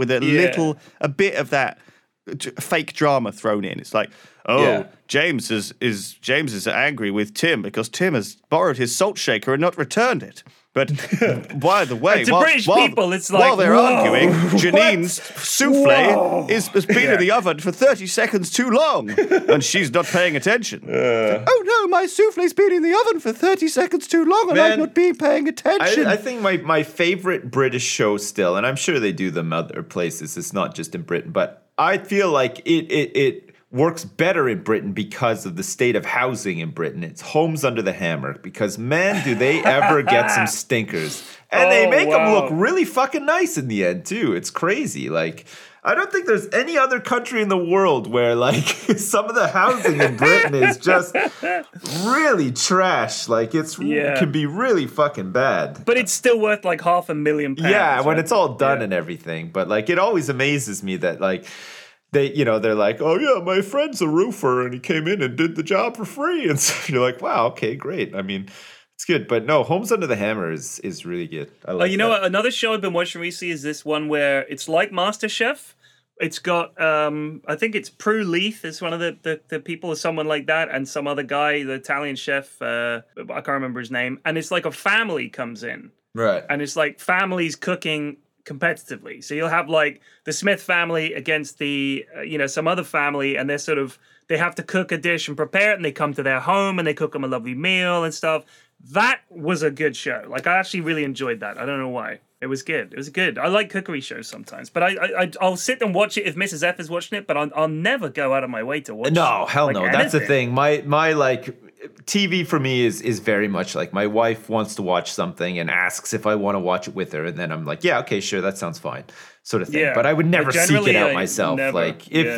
Speaker 5: a bit of that fake drama thrown in. It's James is angry with Tim because Tim has borrowed his salt shaker and not returned it. But by the way, while they're arguing, Janine's souffle has been in the oven for 30 seconds too long, and she's not paying attention. Oh no, my souffle's been in the oven for 30 seconds too long, and I'm not paying attention.
Speaker 4: I think my favorite British show still, and I'm sure they do them other places. It's not just in Britain, but I feel like it works better in Britain because of the state of housing in Britain. It's Homes Under the Hammer, because man, do they ever get some stinkers. And they make them look really fucking nice in the end too. It's crazy. I don't think there's any other country in the world where some of the housing in Britain is just really trash. It can be really fucking bad.
Speaker 3: But it's still worth £500,000.
Speaker 4: Yeah, when it's all done and everything. But it always amazes me that they're like, oh yeah, my friend's a roofer and he came in and did the job for free. And so you're like, wow, okay, great. I mean, it's good. But no, Homes Under the Hammer is really good. I like
Speaker 3: know what? Another show I've been watching recently is this one where it's like MasterChef. It's got, I think it's Prue Leith is one of the people, or someone like that, and some other guy, the Italian chef, I can't remember his name. And it's a family comes in.
Speaker 4: Right.
Speaker 3: And it's families cooking competitively. So you'll have the Smith family against the some other family, and they have to cook a dish and prepare it, and they come to their home and they cook them a lovely meal and stuff. That was a good show. I actually really enjoyed that. I don't know why. It was good. It was good. I like cookery shows sometimes, but I'll sit and watch it if Mrs. F is watching it, but I'll never go out of my way to watch it.
Speaker 4: No, hell no. Anything. That's the thing. My TV for me is very much my wife wants to watch something and asks if I want to watch it with her, and then I'm like, yeah, okay, sure, that sounds fine, sort of thing. Yeah. But I would never seek it out myself. Never.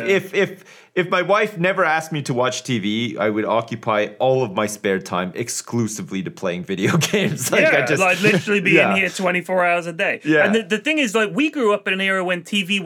Speaker 4: If my wife never asked me to watch TV, I would occupy all of my spare time exclusively to playing video games.
Speaker 3: I'd literally be in here 24 hours a day.
Speaker 4: Yeah.
Speaker 3: And the thing is, we grew up in an era when TV was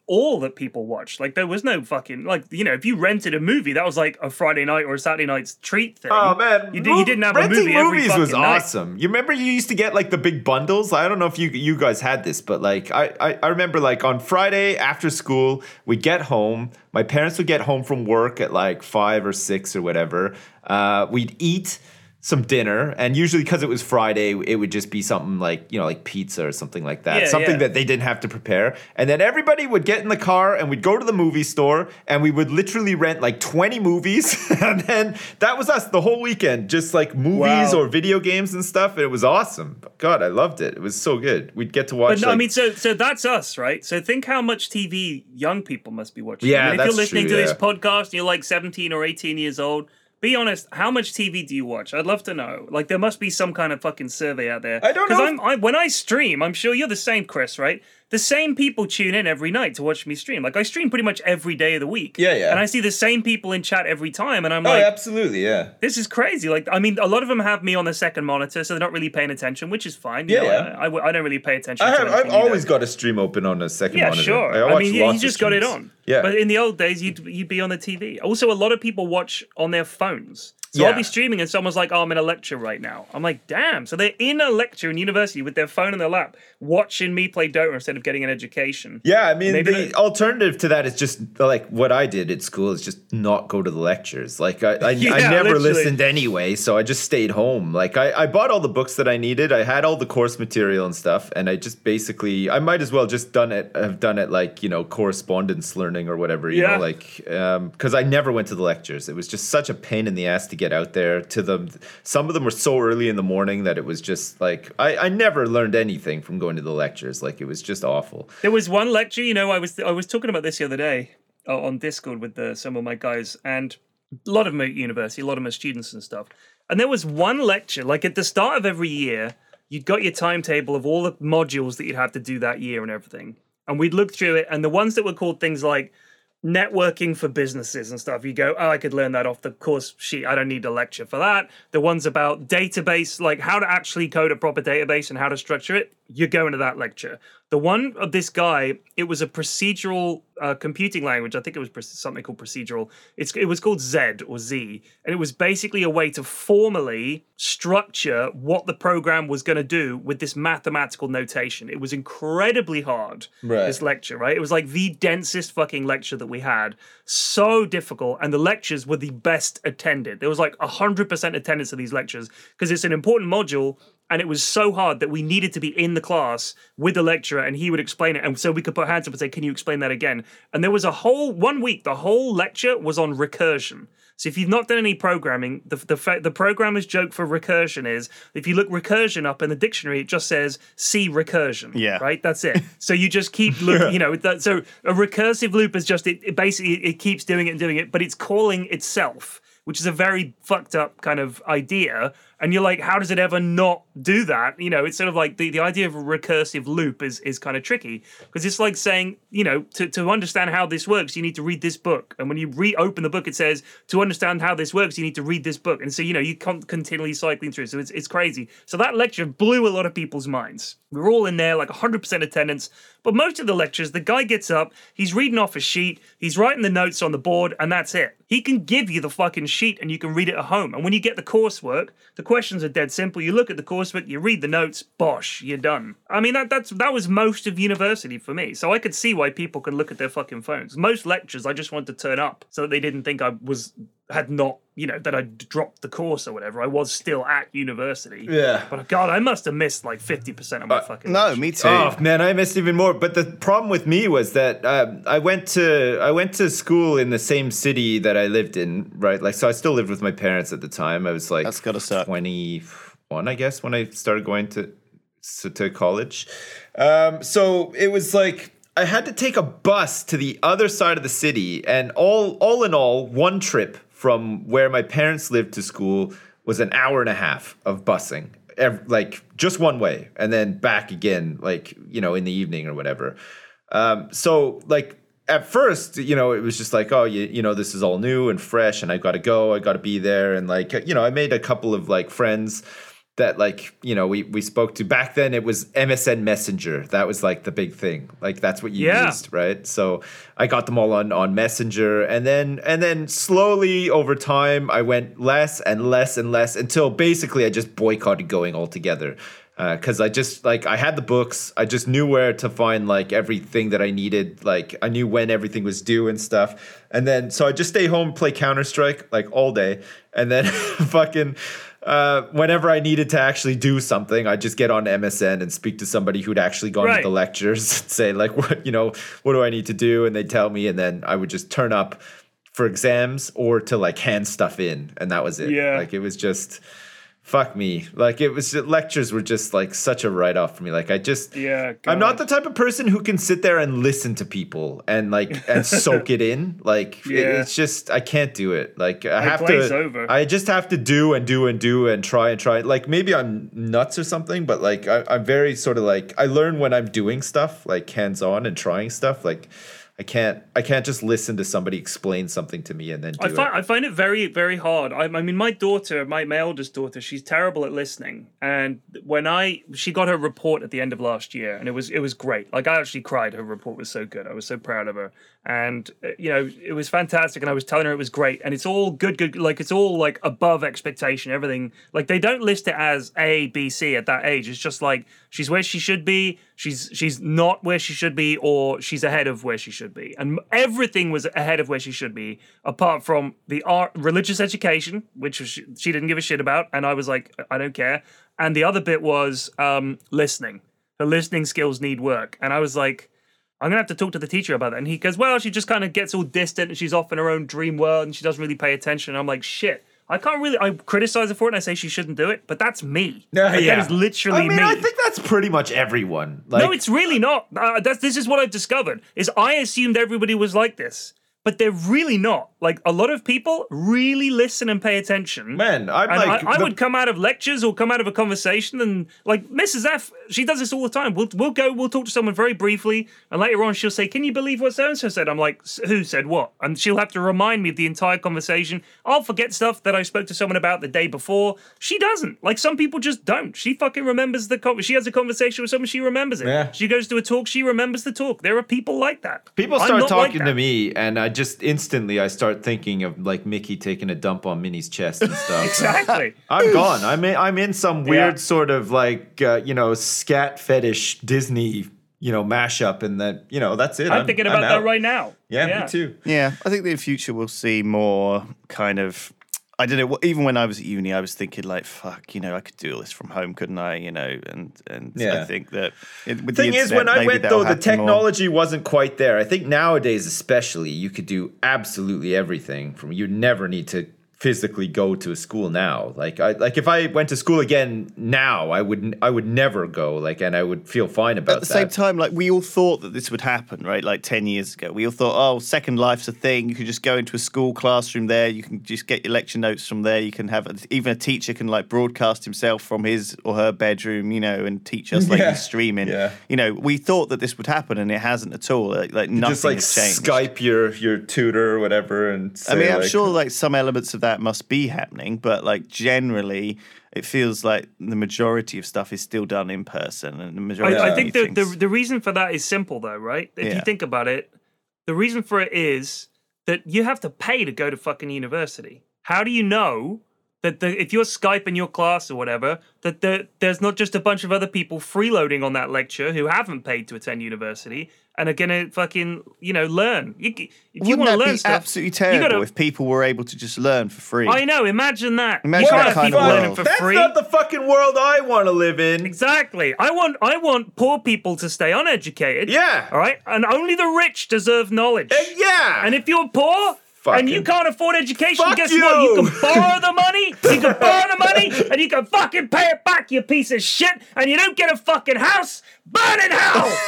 Speaker 3: all that people watched. Like, there was no fucking, like, you know, if you rented a movie, that was like a Friday night or a Saturday night's treat thing.
Speaker 4: Oh, man.
Speaker 3: You didn't have a movie every
Speaker 4: movies was
Speaker 3: night.
Speaker 4: awesome. You remember you used to get, like, the big bundles? I don't know if you guys had this, but, like, I remember, like, on Friday after school, we'd get home. My parents would get home from work at, like, 5 or 6 or whatever. We'd eat some dinner, and usually because it was Friday, it would just be something like, you know, like pizza or something like that, something that they didn't have to prepare. And then everybody would get in the car and we'd go to the movie store and we would literally rent like 20 movies, and then that was us the whole weekend, just like movies or video games and stuff. And it was awesome. God, I loved it. It was so good. We'd get to watch.
Speaker 3: But no, I mean, so that's us, right? So think how much TV young people must be watching.
Speaker 4: Yeah,
Speaker 3: I mean, if you're listening
Speaker 4: true,
Speaker 3: to this podcast and you're like 17 or 18 years old, be honest, how much TV do you watch? I'd love to know. Like, there must be some kind of fucking survey out there.
Speaker 4: I don't know.
Speaker 3: Because when I stream, I'm sure you're the same, Chris, right? The same people tune in every night to watch me stream. Like, I stream pretty much every day of the week.
Speaker 4: Yeah, yeah.
Speaker 3: And I see the same people in chat every time, and I'm like...
Speaker 4: absolutely, yeah.
Speaker 3: This is crazy. Like, I mean, a lot of them have me on the second monitor, so they're not really paying attention, which is fine. You know, I don't really pay attention to anything
Speaker 4: I've always got a stream open on a second monitor.
Speaker 3: Yeah, sure.
Speaker 4: I
Speaker 3: mean, you just got it on.
Speaker 4: Yeah.
Speaker 3: But in the old days, you'd be on the TV. Also, a lot of people watch on their phones. So I'll be streaming and someone's like, oh, I'm in a lecture right now. I'm like, damn. So they're in a lecture in university with their phone in their lap, watching me play Dota instead of getting an education.
Speaker 4: Yeah, I mean, the alternative to that is just like what I did at school is just not go to the lectures. Like I never listened anyway, so I just stayed home. Like I bought all the books that I needed. I had all the course material and stuff, and I just basically, I might as well just have done it like, you know, correspondence learning or whatever, you know, like, because I never went to the lectures. It was just such a pain in the ass to get out there to them. Some of them were so early in the morning that it was just like, I never learned anything from going to the lectures. Like, it was just awful.
Speaker 3: There was one lecture, you know, I was talking about this the other day on Discord with some of my guys, and a lot of them are at university, a lot of them are students and stuff. And there was one lecture, like at the start of every year, you'd got your timetable of all the modules that you'd have to do that year and everything. And we'd look through it, and the ones that were called things like networking for businesses and stuff, you go, oh, I could learn that off the course sheet. I don't need a lecture for that. The ones about database, like how to actually code a proper database and how to structure it, you're going to that lecture. The one of this guy, it was a procedural computing language. I think it was something called procedural. It was called Z or Z. And it was basically a way to formally structure what the program was going to do with this mathematical notation. It was incredibly hard, this lecture, right? It was like the densest fucking lecture that we had. So difficult. And the lectures were the best attended. There was like 100% attendance of these lectures because it's an important module. And it was so hard that we needed to be in the class with the lecturer and he would explain it. And so we could put hands up and say, can you explain that again? And there was a whole 1 week, the whole lecture was on recursion. So if you've not done any programming, the programmer's joke for recursion is, if you look recursion up in the dictionary, it just says C recursion.
Speaker 5: Yeah.
Speaker 3: Right? That's it. So you just keep looking, you know, so a recursive loop is just, it basically, it keeps doing it and doing it, but it's calling itself, which is a very fucked up kind of idea. And you're like, how does it ever not do that? You know, it's sort of like the idea of a recursive loop is kind of tricky because it's like saying, you know, to understand how this works, you need to read this book. And when you reopen the book, it says, to understand how this works, you need to read this book. And so, you know, you can't continually cycling through. So it's crazy. So that lecture blew a lot of people's minds. We were all in there, like 100% attendance. But most of the lectures, the guy gets up, he's reading off a sheet, he's writing the notes on the board, and that's it. He can give you the fucking sheet and you can read it at home. And when you get the coursework, the questions are dead simple. You look at the coursework, you read the notes, bosh, you're done. I mean, that was most of university for me. So I could see why people could look at their fucking phones. Most lectures, I just wanted to turn up so that they didn't think had not, you know, that I dropped the course or whatever. I was still at university. Yeah. But God, I must have missed like 50% of my fucking
Speaker 5: No,
Speaker 3: lecture.
Speaker 5: me too.
Speaker 4: Oh man, I missed even more. But the problem with me was that I went to school in the same city that I lived in, right? Like, so I still lived with my parents at the time. I was like,
Speaker 5: that's gotta suck.
Speaker 4: 21, I guess, when I started going to college. So it was like, I had to take a bus to the other side of the city, and all in all, one trip from where my parents lived to school was an hour and a half of busing, like just one way, and then back again, like, you know, in the evening or whatever. So like at first, you know, it was just like, oh, you know, this is all new and fresh, and I got to be there, and like, you know, I made a couple of like friends. that like, you know, we spoke to. Back then it was MSN Messenger. That was like the big thing. Like that's what you used, right? So I got them all on Messenger, and then slowly over time I went less and less and less until basically I just boycotted going altogether. Because I just like I had the books, I just knew where to find like everything that I needed. Like I knew when everything was due and stuff. And then so I just stay home, play Counter-Strike like all day, and then fucking whenever I needed to actually do something, I just get on MSN and speak to somebody who'd actually gone to the lectures and say like, what do I need to do? And they'd tell me, and then I would just turn up for exams or to like hand stuff in, and that was it. Yeah, like it was just. Fuck me. Like it was lectures were just like such a write-off for me. Like I'm not the type of person who can sit there and listen to people and like and soak it in. Like it's just I can't do it. Like I just have to do and try. Like maybe I'm nuts or something, but like I'm very sort of like I learn when I'm doing stuff like hands-on and trying stuff. Like I can't just listen to somebody explain something to me and then do it.
Speaker 3: I find it very, very hard. I mean, my daughter, my eldest daughter, she's terrible at listening. And when she got her report at the end of last year, and it was great. Like I actually cried. Her report was so good. I was so proud of her. And you know, it was fantastic. And I was telling her it was great. And it's all good. Like it's all like above expectation. Everything. Like they don't list it as A, B, C at that age. It's just like she's where she should be. She's not where she should be, or she's ahead of where she should be. And everything was ahead of where she should be, apart from the religious education, which she didn't give a shit about. And I was like, I don't care. And the other bit was listening. Her listening skills need work. And I was like, I'm going to have to talk to the teacher about that. And he goes, well, she just kind of gets all distant and she's off in her own dream world and she doesn't really pay attention. And I'm like, shit. I criticize her for it and I say she shouldn't do it, but that's me. That is literally me.
Speaker 4: I think that's pretty much everyone. Like,
Speaker 3: no, it's really not. This is what I've discovered, is I assumed everybody was like this. But they're really not. Like, a lot of people really listen and pay attention.
Speaker 4: Man,
Speaker 3: I would come out of lectures or come out of a conversation and, like, Mrs. F, she does this all the time. We'll talk to someone very briefly, and later on she'll say, can you believe what so-and-so said? I'm like, who said what? And she'll have to remind me of the entire conversation. I'll forget stuff that I spoke to someone about the day before. She doesn't. Like, some people just don't. She fucking remembers she has a conversation with someone, she remembers it. Yeah. She goes to a talk, she remembers the talk. There are people like that.
Speaker 4: People start talking to me, and I just instantly I start thinking of like Mickey taking a dump on Minnie's chest and stuff.
Speaker 3: Exactly.
Speaker 4: I'm gone. I'm in some weird sort of like scat fetish Disney mashup, and that that's it.
Speaker 3: I'm thinking about that right now.
Speaker 4: Yeah, me too.
Speaker 5: Yeah, I think that in the future we'll see more kind of. I don't know. Even when I was at uni, I was thinking like, "Fuck, I could do all this from home, couldn't I?" And I think that.
Speaker 4: The thing is, when I went though, the technology wasn't quite there. I think nowadays, especially, you could do absolutely everything. You never need to physically go to a school now. Like if I went to school again now, I would never go. Like, and I would feel fine about that.
Speaker 5: At the same time, like we all thought that this would happen, right? Like 10 years ago, we all thought, oh, Second Life's a thing. You could just go into a school classroom there. You can just get your lecture notes from there. You can have even a teacher can like broadcast himself from his or her bedroom, and teach us like he's streaming. Yeah. We thought that this would happen, and it hasn't at all. Like nothing
Speaker 4: just like
Speaker 5: has changed.
Speaker 4: Skype your tutor or whatever, and say,
Speaker 5: I'm sure like some elements of that must be happening, but like generally it feels like the majority of stuff is still done in person, and the majority
Speaker 3: I think the reason for that is simple though, right? If you think about it, the reason for it is that you have to pay to go to fucking university. How do you know that if you're Skyping your class or whatever, that there's not just a bunch of other people freeloading on that lecture who haven't paid to attend university and are gonna fucking learn. If you want to learn stuff,
Speaker 5: absolutely terrible if people were able to just learn for free.
Speaker 3: I know. Imagine that.
Speaker 5: Imagine that kind of world.
Speaker 3: For
Speaker 4: That's
Speaker 3: free.
Speaker 4: not the fucking world I want to live in.
Speaker 3: Exactly. I want poor people to stay uneducated.
Speaker 4: Yeah.
Speaker 3: All right. And only the rich deserve knowledge.
Speaker 4: Yeah.
Speaker 3: And if you're poor. And you can't afford education, guess
Speaker 4: you.
Speaker 3: what? You can borrow the money, and you can fucking pay it back, you piece of shit, and you don't get a fucking house. Burn in hell!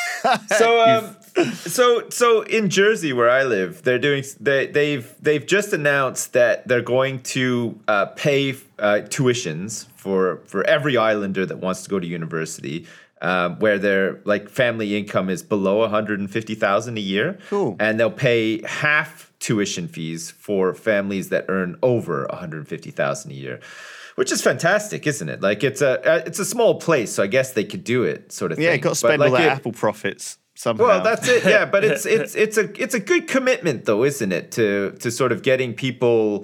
Speaker 4: So in Jersey where I live, they've just announced that they're going to pay tuitions for every islander that wants to go to university. Where their like family income is below $150,000 a year.
Speaker 5: Cool.
Speaker 4: And they'll pay half tuition fees for families that earn over $150,000 a year, which is fantastic, isn't it? Like it's a small place, so I guess they could do it, sort of thing.
Speaker 5: Yeah, got to spend all that Apple profits somehow.
Speaker 4: Well, that's it. Yeah, but it's a good commitment, though, isn't it? To sort of getting people.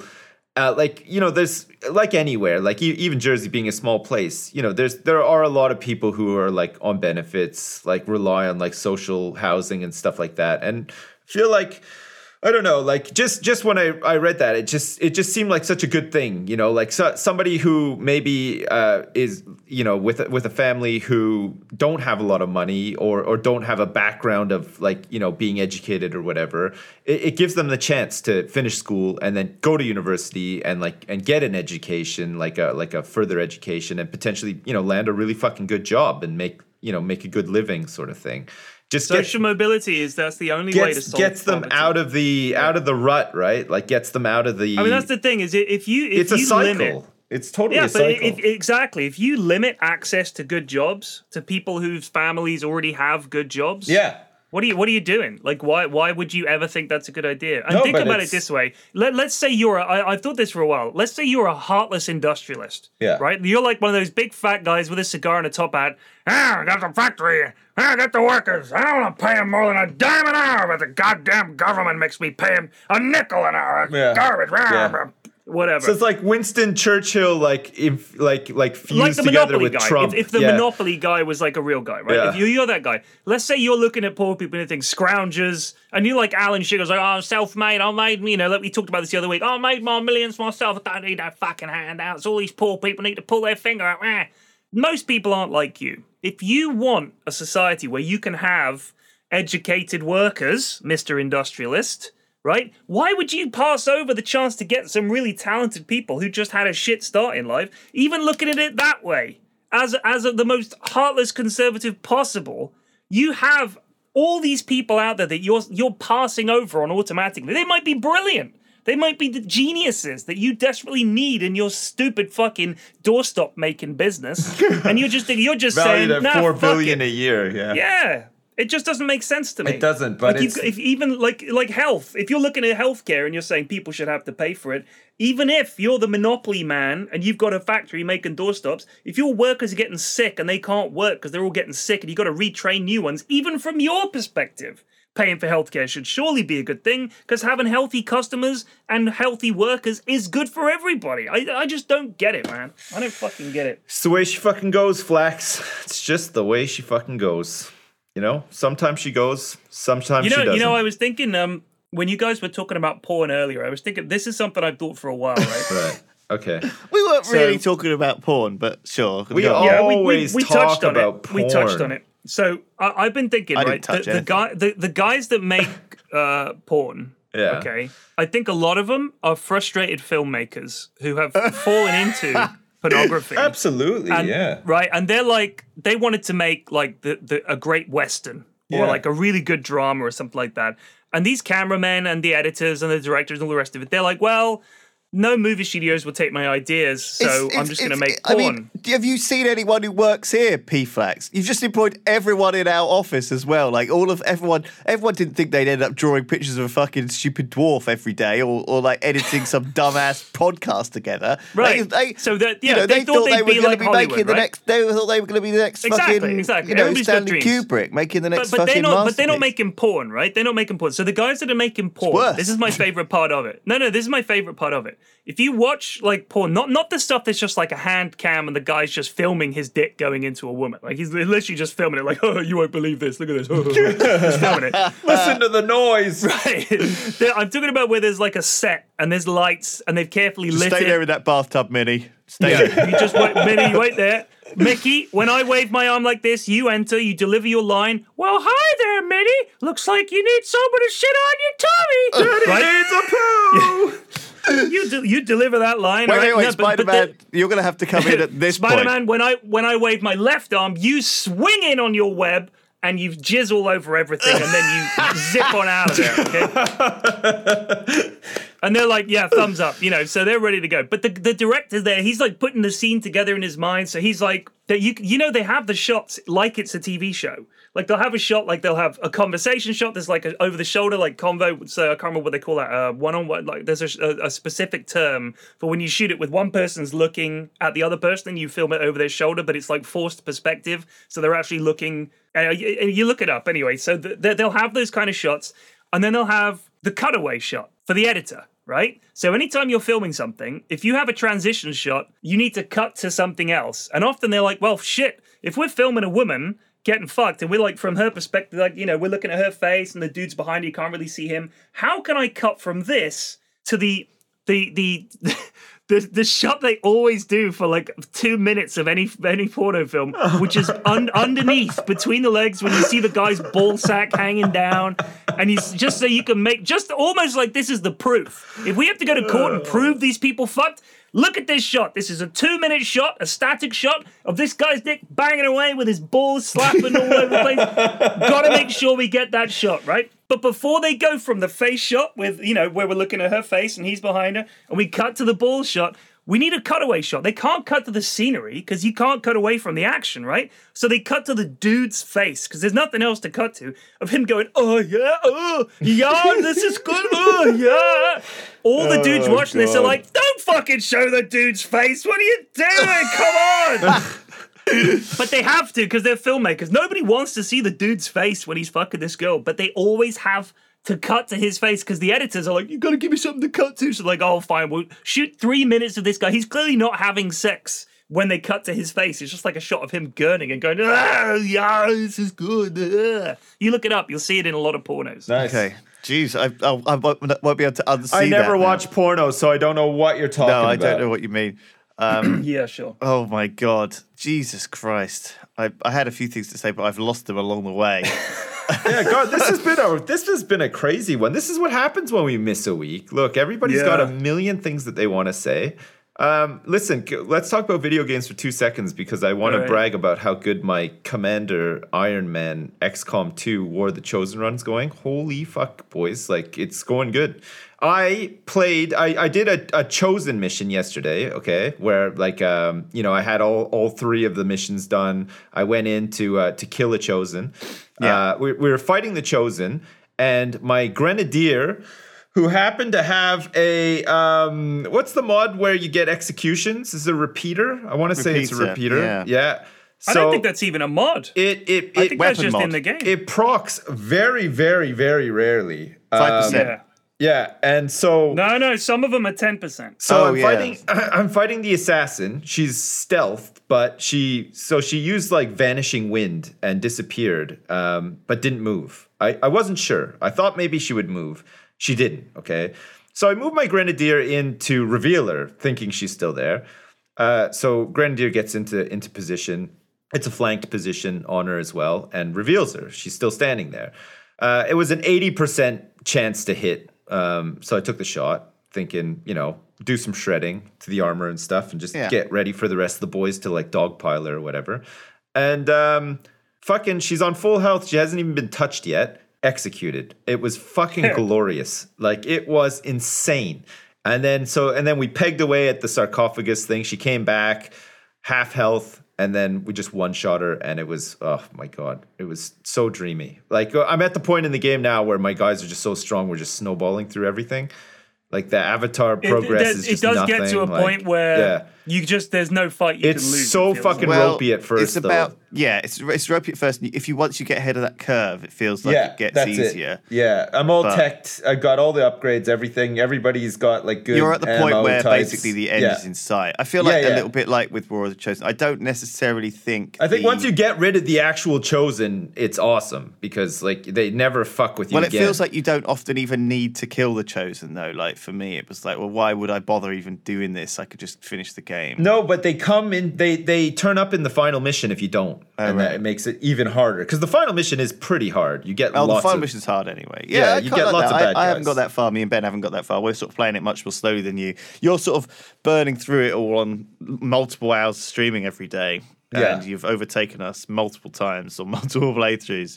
Speaker 4: There's like anywhere, like even Jersey being a small place, there are a lot of people who are like on benefits, like rely on like social housing and stuff like that, and feel like, I don't know, like just when I read that, it just seemed like such a good thing, like somebody who maybe is, with a family who don't have a lot of money or don't have a background of like, being educated or whatever. It gives them the chance to finish school and then go to university and get an education, like a further education, and potentially, land a really fucking good job and make a good living, sort of thing. Just
Speaker 3: social mobility that's the only way to solve
Speaker 4: gets them
Speaker 3: poverty.
Speaker 4: out of the rut, right? Like gets them out of the.
Speaker 3: I mean, that's the thing, is if you
Speaker 4: cycle.
Speaker 3: Limit,
Speaker 4: it's totally a cycle.
Speaker 3: Exactly. If you limit access to good jobs to people whose families already have good jobs, what are you doing? Like, why would you ever think that's a good idea? And think about it this way. Let's say I've thought this for a while. Let's say you're a heartless industrialist.
Speaker 4: Yeah.
Speaker 3: Right? You're like one of those big fat guys with a cigar and a top hat. I got the factory. I got the workers. I don't want to pay them more than a dime an hour, but the goddamn government makes me pay them a nickel an hour. Garbage.
Speaker 4: Yeah.
Speaker 3: Whatever.
Speaker 4: So it's like Winston Churchill, fused
Speaker 3: like the
Speaker 4: together
Speaker 3: Monopoly
Speaker 4: with
Speaker 3: guy.
Speaker 4: Trump.
Speaker 3: If the Monopoly guy was like a real guy, right?
Speaker 4: Yeah.
Speaker 3: If you're that guy, let's say you're looking at poor people and you think scroungers, and you like Alan Sugar's like, I'm self-made, like we talked about this the other week. I made my millions myself. I don't need no fucking handouts. All these poor people need to pull their finger out. Most people aren't like you. If you want a society where you can have educated workers, Mr. Industrialist, right? Why would you pass over the chance to get some really talented people who just had a shit start in life, even looking at it that way? As the most heartless conservative possible, you have all these people out there that you're passing over on automatically. They might be brilliant. They might be the geniuses that you desperately need in your stupid fucking doorstop making business, and you're just saying,
Speaker 4: at
Speaker 3: nah,
Speaker 4: $4 billion
Speaker 3: it.
Speaker 4: a year. Yeah.
Speaker 3: Yeah. It just doesn't make sense to me.
Speaker 4: It doesn't, but
Speaker 3: if even like health, if you're looking at healthcare and you're saying people should have to pay for it, even if you're the monopoly man and you've got a factory making doorstops, if your workers are getting sick and they can't work because they're all getting sick and you've got to retrain new ones, even from your perspective, paying for healthcare should surely be a good thing, because having healthy customers and healthy workers is good for everybody. I just don't get it, man. I don't fucking get it.
Speaker 4: It's the way she fucking goes, Flax. It's just the way she fucking goes. Sometimes she goes, sometimes she doesn't.
Speaker 3: I was thinking, when you guys were talking about porn earlier, I was thinking this is something I've thought for a while, right?
Speaker 4: Right. Okay.
Speaker 5: We weren't really talking about porn, but sure.
Speaker 4: We always talk about porn.
Speaker 3: We touched on it. So I've been thinking, right? The guys that make porn.
Speaker 4: Yeah.
Speaker 3: Okay. I think a lot of them are frustrated filmmakers who have fallen into pornography.
Speaker 4: Absolutely,
Speaker 3: and, right, and they're like, they wanted to make like a great Western or like a really good drama or something like that. And these cameramen and the editors and the directors and all the rest of it, they're like, well, no movie studios will take my ideas, so I'm just going to make porn.
Speaker 5: I mean, have you seen anyone who works here, P-Flax? You've just employed everyone in our office as well. Like, everyone didn't think they'd end up drawing pictures of a fucking stupid dwarf every day or like editing some dumbass podcast together.
Speaker 3: Right.
Speaker 5: They
Speaker 3: thought
Speaker 5: they
Speaker 3: they'd be like Hollywood,
Speaker 5: the next. They thought they were going to be the next fucking Stanley Kubrick making the next fucking masterpiece.
Speaker 3: But they're not making porn, right? They're not making porn. So the guys that are making porn, this is my favorite part of it. No, this is my favorite part of it. If you watch like porn, not the stuff that's just like a hand cam and the guy's just filming his dick going into a woman. Like he's literally just filming it like, oh, you won't believe this. Look at this. Just filming it.
Speaker 4: Listen to the noise.
Speaker 3: Right. I'm talking about where there's like a set and there's lights and they've carefully lit it.
Speaker 5: Stay there with that bathtub, Minnie. Stay there.
Speaker 3: You just wait, Minnie, wait there. Mickey, when I wave my arm like this, you enter, you deliver your line. Well, hi there, Minnie. Looks like you need someone to shit on your tummy.
Speaker 4: Daddy needs a poo.
Speaker 3: You deliver that line.
Speaker 5: Wait, Spider-Man, you're going to have to come in at this
Speaker 3: Spider-Man,
Speaker 5: point.
Speaker 3: when I wave my left arm, you swing in on your web and you jizz all over everything and then you zip on out of there, okay? And they're like, yeah, thumbs up, so they're ready to go. But the director's there, he's like putting the scene together in his mind. So he's like, they have the shots like it's a TV show. Like they'll have a shot, like they'll have a conversation shot. There's like an over the shoulder, like convo. So I can't remember what they call that. One-on-one. Like there's a specific term for when you shoot it with one person's looking at the other person and you film it over their shoulder, but it's like forced perspective. So they're actually looking. You look it up anyway. So they'll have those kind of shots, and then they'll have the cutaway shot for the editor. Right? So anytime you're filming something, if you have a transition shot, you need to cut to something else. And often they're like, well, shit, if we're filming a woman getting fucked and we're like, from her perspective, like, we're looking at her face and the dude's behind you, can't really see him. How can I cut from this to the shot they always do for like 2 minutes of any porno film, which is underneath between the legs when you see the guy's ball sack hanging down, and he's just so you can make just almost like this is the proof. If we have to go to court and prove these people fucked, look at this shot. This is a 2-minute shot, a static shot of this guy's dick banging away with his balls slapping all over the place. Gotta make sure we get that shot, right? But before they go from the face shot with, where we're looking at her face and he's behind her, and we cut to the ball shot, we need a cutaway shot. They can't cut to the scenery because you can't cut away from the action, right? So they cut to the dude's face because there's nothing else to cut to of him going, oh yeah, this is good, oh yeah. All the dudes watching this are like, don't fucking show the dude's face. What are you doing? Come on. But they have to because they're filmmakers. Nobody wants to see the dude's face when he's fucking this girl, but they always have to cut to his face because the editors are like, you gotta give me something to cut to. So like, oh fine, we'll shoot 3 minutes of this guy. He's clearly not having sex when they cut to his face. It's just like a shot of him gurning and going, yeah, this is good. You look it up, you'll see it in a lot of pornos.
Speaker 4: Nice.
Speaker 5: Okay. Jeez, I won't be able to unsee that.
Speaker 4: I never watch porno, so I don't know what you're talking about.
Speaker 5: No, I don't know what you mean.
Speaker 3: Yeah, sure.
Speaker 5: Oh my God. Jesus Christ. I had a few things to say, but I've lost them along the way.
Speaker 4: Yeah, God, this has been a crazy one. This is what happens when we miss a week. Look, everybody's got a million things that they want to say. Listen, let's talk about video games for 2 seconds because I want to brag about how good my Commander Iron Man XCOM 2 War of the Chosen run's going. Holy fuck, boys. Like, it's going good. I did a Chosen mission yesterday, okay, where like, I had all 3 of the missions done. I went in to kill a Chosen. Yeah. We were fighting the Chosen, and my Grenadier, who happened to have a, what's the mod where you get executions? Is it a repeater? I want to say it's a repeater. Yeah. So
Speaker 3: I don't think that's even a mod. I think that's just in the game.
Speaker 4: It procs very, very, very rarely.
Speaker 5: 5%.
Speaker 4: Yeah, and so
Speaker 3: no, some of them are 10%.
Speaker 4: So I'm fighting the assassin. She's stealthed, but she used like vanishing wind and disappeared, but didn't move. I wasn't sure. I thought maybe she would move. She didn't. Okay, so I moved my Grenadier into reveal her, thinking she's still there. So Grenadier gets into position. It's a flanked position on her as well, and reveals her. She's still standing there. It was an 80% chance to hit. So I took the shot, thinking, do some shredding to the armor and stuff and just get ready for the rest of the boys to like dogpile her or whatever. And she's on full health. She hasn't even been touched yet. Executed. It was fucking glorious. Like, it was insane. And then we pegged away at the sarcophagus thing. She came back, half health. And then we just one-shot her, and it was, oh my God, it was so dreamy. Like, I'm at the point in the game now where my guys are just so strong, we're just snowballing through everything. Like, the avatar progress is just nothing.
Speaker 3: It does get to a point where there's no fight you can lose.
Speaker 4: It's so fucking ropey at first,
Speaker 5: it's about, it's ropey at first. Once you get ahead of that curve, it feels like it gets easier.
Speaker 4: Yeah, I'm all teched. I got all the upgrades, everything. Everybody's got, like, good
Speaker 5: You're at the point where
Speaker 4: types.
Speaker 5: basically the end is in sight. I feel like a little bit like with War of the Chosen. I don't necessarily think...
Speaker 4: I think once you get rid of the actual Chosen, it's awesome because, like, they never fuck with you again.
Speaker 5: Well, it feels like you don't often even need to kill the Chosen, though. Like, for me, it was like, well, why would I bother even doing this? I could just finish the game.
Speaker 4: No, but they come in, they turn up in the final mission if you don't. That makes it even harder. Because the final mission is pretty hard. You get
Speaker 5: the final mission's hard anyway. Yeah,
Speaker 4: you get lots of bad guys.
Speaker 5: I haven't got that far. Me and Ben haven't got that far. We're sort of playing it much more slowly than you. You're sort of burning through it all on multiple hours streaming every day. And you've overtaken us multiple times or multiple playthroughs.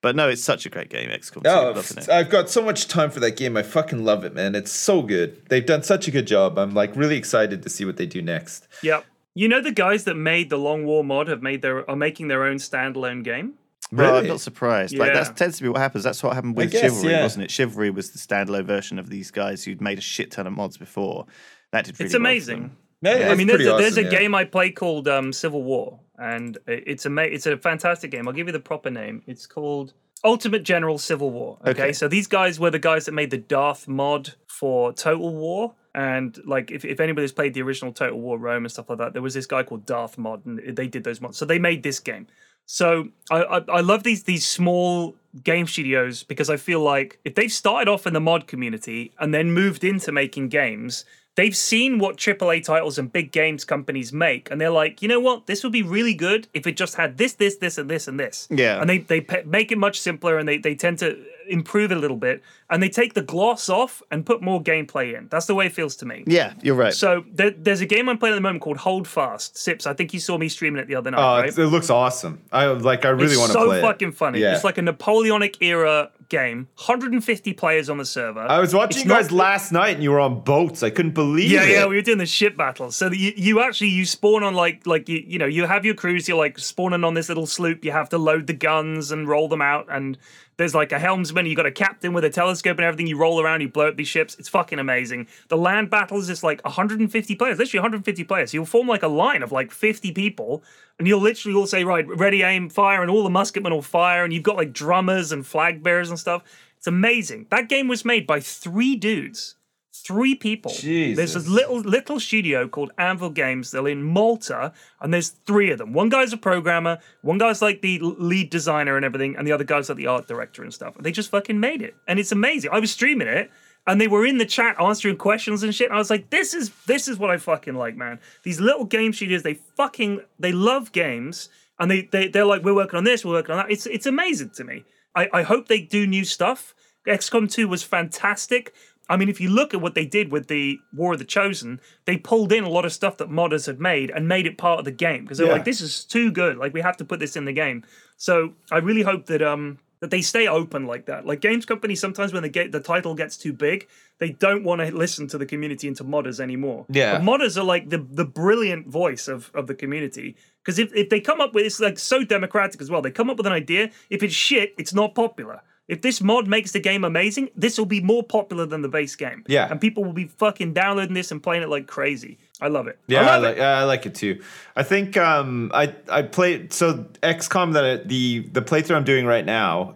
Speaker 5: But no, it's such a great game, XCOM 2, doesn't it?
Speaker 4: I've got so much time for that game. I fucking love it, man. It's so good. They've done such a good job. I'm like really excited to see what they do next.
Speaker 3: Yep. You know the guys that made the Long War mod are making their own standalone game?
Speaker 5: Really? Well, I'm
Speaker 4: Really?
Speaker 5: not surprised.
Speaker 3: Yeah.
Speaker 5: Like that tends to be what happens. That's what happened with
Speaker 4: guess,
Speaker 5: Chivalry,
Speaker 4: yeah.
Speaker 5: wasn't it? Chivalry was the standalone version of these guys who'd made a shit ton of mods before. That did really
Speaker 3: It's
Speaker 5: well for
Speaker 3: amazing.
Speaker 5: them.
Speaker 4: Yeah,
Speaker 3: I mean,
Speaker 4: it's
Speaker 3: there's
Speaker 4: pretty
Speaker 3: a
Speaker 4: awesome,
Speaker 3: game I play called Civil War, and it's a fantastic game. I'll give you the proper name. It's called Ultimate General Civil War. Okay, so these guys were the guys that made the Darth mod for Total War. And like, if anybody's played the original Total War Rome and stuff like that, there was this guy called Darth Mod, and they did those mods. So they made this game. So I love these small game studios because I feel like if they've started off in the mod community and then moved into making games, they've seen what AAA titles and big games companies make, and they're like, you know what? This would be really good if it just had this, this, this, and this, and this.
Speaker 5: Yeah.
Speaker 3: And they make it much simpler, and they tend to improve it a little bit, and they take the gloss off and put more gameplay in. That's the way it feels to me.
Speaker 5: Yeah, you're right.
Speaker 3: So there's a game I'm playing at the moment called Hold Fast. Sips, I think you saw me streaming it the other night, right?
Speaker 4: It looks awesome. I really want to play it.
Speaker 3: It's so fucking funny.
Speaker 4: Yeah.
Speaker 3: It's like a Napoleonic era game. 150 players on the server.
Speaker 4: I was watching you guys last night, and you were on boats. I couldn't believe it.
Speaker 3: Yeah, we were doing the ship battles. So you spawn on like you have your crews. You're like spawning on this little sloop. You have to load the guns and roll them out. And there's like a helmsman. You got a captain with a telescope and everything. You roll around. You blow up these ships. It's fucking amazing. The land battles is like 150 players. Literally 150 players. You'll form like a line of like 50 people, and you'll literally all say, right, ready, aim, fire, and all the musketmen will fire. And you've got like drummers and flag bearers and stuff. It's amazing. That game was made by 3 dudes. 3 people.
Speaker 4: Jesus.
Speaker 3: There's this little studio called Anvil Games. They're in Malta, and there's 3 of them. One guy's a programmer, one guy's like the lead designer and everything, and the other guy's like the art director and stuff. And they just fucking made it, and it's amazing. I was streaming it, and they were in the chat answering questions and shit. And I was like, this is what I fucking like, man. These little game studios, they love games, and they're like, we're working on this, we're working on that. It's amazing to me. I hope they do new stuff. XCOM 2 was fantastic. I mean, if you look at what they did with the War of the Chosen, they pulled in a lot of stuff that modders had made and made it part of the game because they're like, this is too good. Like, we have to put this in the game. So I really hope that that they stay open like that. Like games companies, sometimes when the title gets too big, they don't want to listen to the community and to modders anymore.
Speaker 4: Yeah.
Speaker 3: But modders are like the brilliant voice of the community. Because if they come up with, it's like so democratic as well. They come up with an idea. If it's shit, it's not popular. If this mod makes the game amazing, this will be more popular than the base game.
Speaker 4: Yeah.
Speaker 3: And people will be fucking downloading this and playing it like crazy. I love it.
Speaker 4: Yeah,
Speaker 3: I
Speaker 4: like it too. I think I played so XCOM the playthrough I'm doing right now.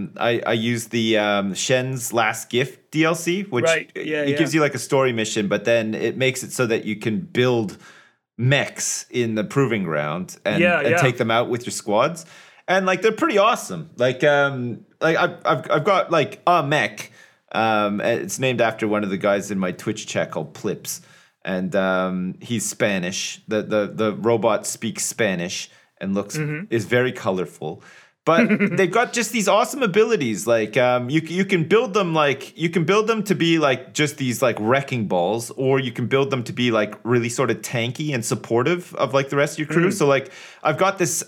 Speaker 4: I use the Shen's Last Gift DLC, which it gives you like a story mission, but then it makes it so that you can build mechs in the proving ground and take them out with your squads, and like they're pretty awesome. Like I've got like a mech. It's named after one of the guys in my Twitch chat called Plips. And he's Spanish. The robot speaks Spanish and is very colorful. But they've got just these awesome abilities. Like you can build them to be like just these like wrecking balls, or you can build them to be like really sort of tanky and supportive of like the rest of your crew. So like I've got this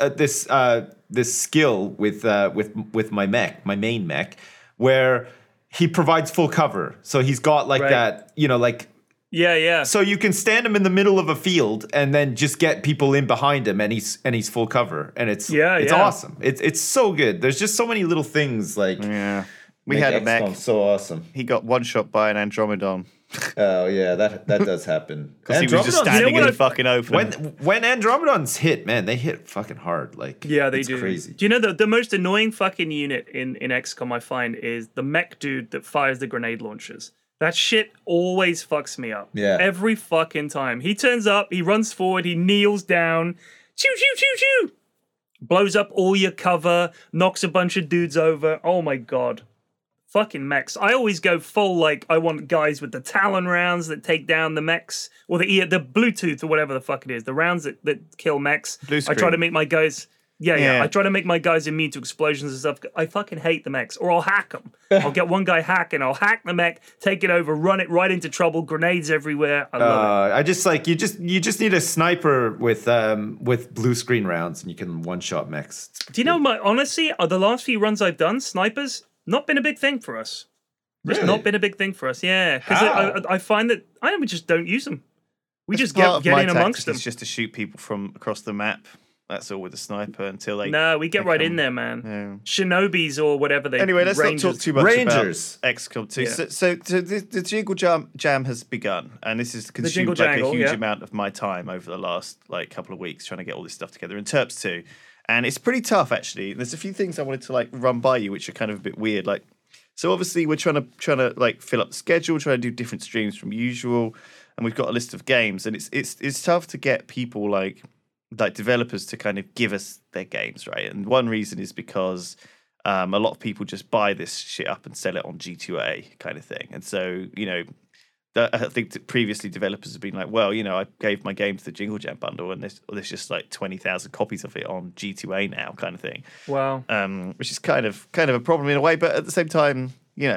Speaker 4: skill with my mech, my main mech, where he provides full cover. So he's got like that, like.
Speaker 3: Yeah.
Speaker 4: So you can stand him in the middle of a field and then just get people in behind him, and he's full cover, and it's awesome. It's so good. There's just so many little things like
Speaker 5: we had a mech.
Speaker 4: So awesome.
Speaker 5: He got one shot by an Andromedon.
Speaker 4: Oh yeah, that does happen.
Speaker 5: Because he was just standing in the fucking open.
Speaker 4: When Andromedons hit, man, they hit fucking hard. Like
Speaker 3: they do.
Speaker 4: Crazy.
Speaker 3: Do you know the most annoying fucking unit in XCOM I find is the mech dude that fires the grenade launchers. That shit always fucks me up.
Speaker 4: Yeah.
Speaker 3: Every fucking time. He turns up, he runs forward, he kneels down, choo, choo, choo, choo. Blows up all your cover, knocks a bunch of dudes over. Oh my God. Fucking mechs. I always go full, like, I want guys with the Talon rounds that take down the mechs, or the Bluetooth or whatever the fuck it is, the rounds that kill mechs.
Speaker 5: Blue screen.
Speaker 3: I try to make my guys... Yeah. I try to make my guys immune to explosions and stuff. I fucking hate the mechs, or I'll hack them. I'll get one guy hacking. I'll hack the mech, take it over, run it right into trouble. Grenades everywhere. I love it.
Speaker 4: I just like you just need a sniper with blue screen rounds, and you can one shot mechs.
Speaker 3: Do you know honestly, the last few runs I've done, snipers not been a big thing for us. Just not been a big thing for us. Yeah, because I find that we just don't use them. We just get in amongst them.
Speaker 5: It's just to shoot people from across the map. That's all with the sniper until they.
Speaker 3: No, we get right in there, man.
Speaker 5: Yeah.
Speaker 3: Shinobis or whatever they.
Speaker 5: Anyway, let's
Speaker 3: Rangers.
Speaker 5: not talk too much
Speaker 4: Rangers.
Speaker 5: about XCOM 2. Yeah. So the Jingle Jam has begun, and this has consumed a huge amount of my time over the last couple of weeks trying to get all this stuff together. And Terps 2, and it's pretty tough actually. There's a few things I wanted to run by you, which are kind of a bit weird. So obviously we're trying to fill up the schedule, trying to do different streams from usual, and we've got a list of games, and it's tough to get people like developers to kind of give us their games, right? And one reason is because a lot of people just buy this shit up and sell it on G2A kind of thing. And so, I think that previously developers have been like, well, I gave my game to the Jingle Jam bundle and there's just 20,000 copies of it on G2A now kind of thing.
Speaker 3: Wow.
Speaker 5: Which is kind of a problem in a way, but at the same time,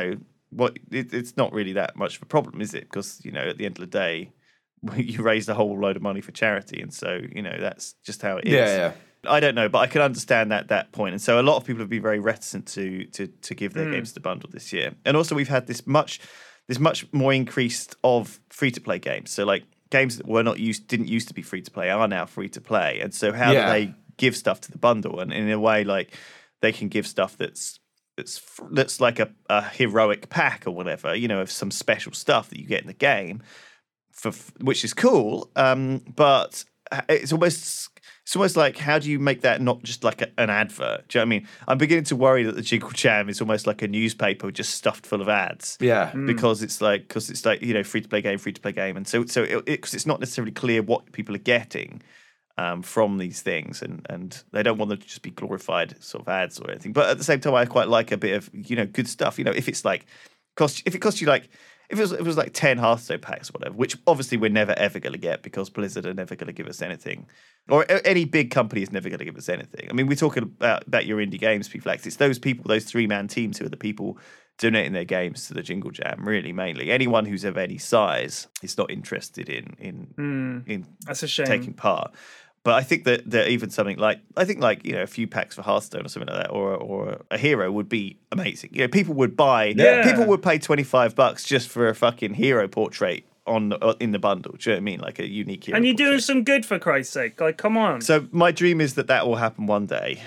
Speaker 5: it's not really that much of a problem, is it? Because, at the end of the day, you raised a whole load of money for charity, and so that's just how it is.
Speaker 4: Yeah.
Speaker 5: I don't know, but I can understand that point, and so a lot of people have been very reticent to give their games to the bundle this year. And also, we've had this much more increased of free to play games. So games that didn't used to be free to play are now free to play, and so how do they give stuff to the bundle? And in a way, they can give stuff that's like a heroic pack or whatever, of some special stuff that you get in the game. Which is cool, but it's almost like, how do you make that not just like an advert? Do you know what I mean? I'm beginning to worry that the Jingle Jam is almost like a newspaper just stuffed full of ads.
Speaker 4: Yeah,
Speaker 5: because it's like free to play game, and so because it's not necessarily clear what people are getting from these things, and they don't want them to just be glorified sort of ads or anything. But at the same time, I quite like a bit of good stuff. If it's if it costs you if it was 10 Hearthstone packs or whatever, which obviously we're never ever going to get because Blizzard are never going to give us anything, or any big company is never going to give us anything. I mean, we're talking about your indie games, P-Flax. It's those people, those 3-man teams, who are the people donating their games to the Jingle Jam. Really, mainly anyone who's of any size is not interested in
Speaker 3: that's a shame.
Speaker 5: Taking part. But I think that even something a few packs for Hearthstone or something like that, or a hero would be amazing. People would buy. Yeah. People would pay $25 just for a fucking hero portrait in the bundle. Do you know what I mean? Like a unique hero.
Speaker 3: And you're
Speaker 5: portrait.
Speaker 3: doing some good, for Christ's sake. Come on.
Speaker 5: So my dream is that will happen one day.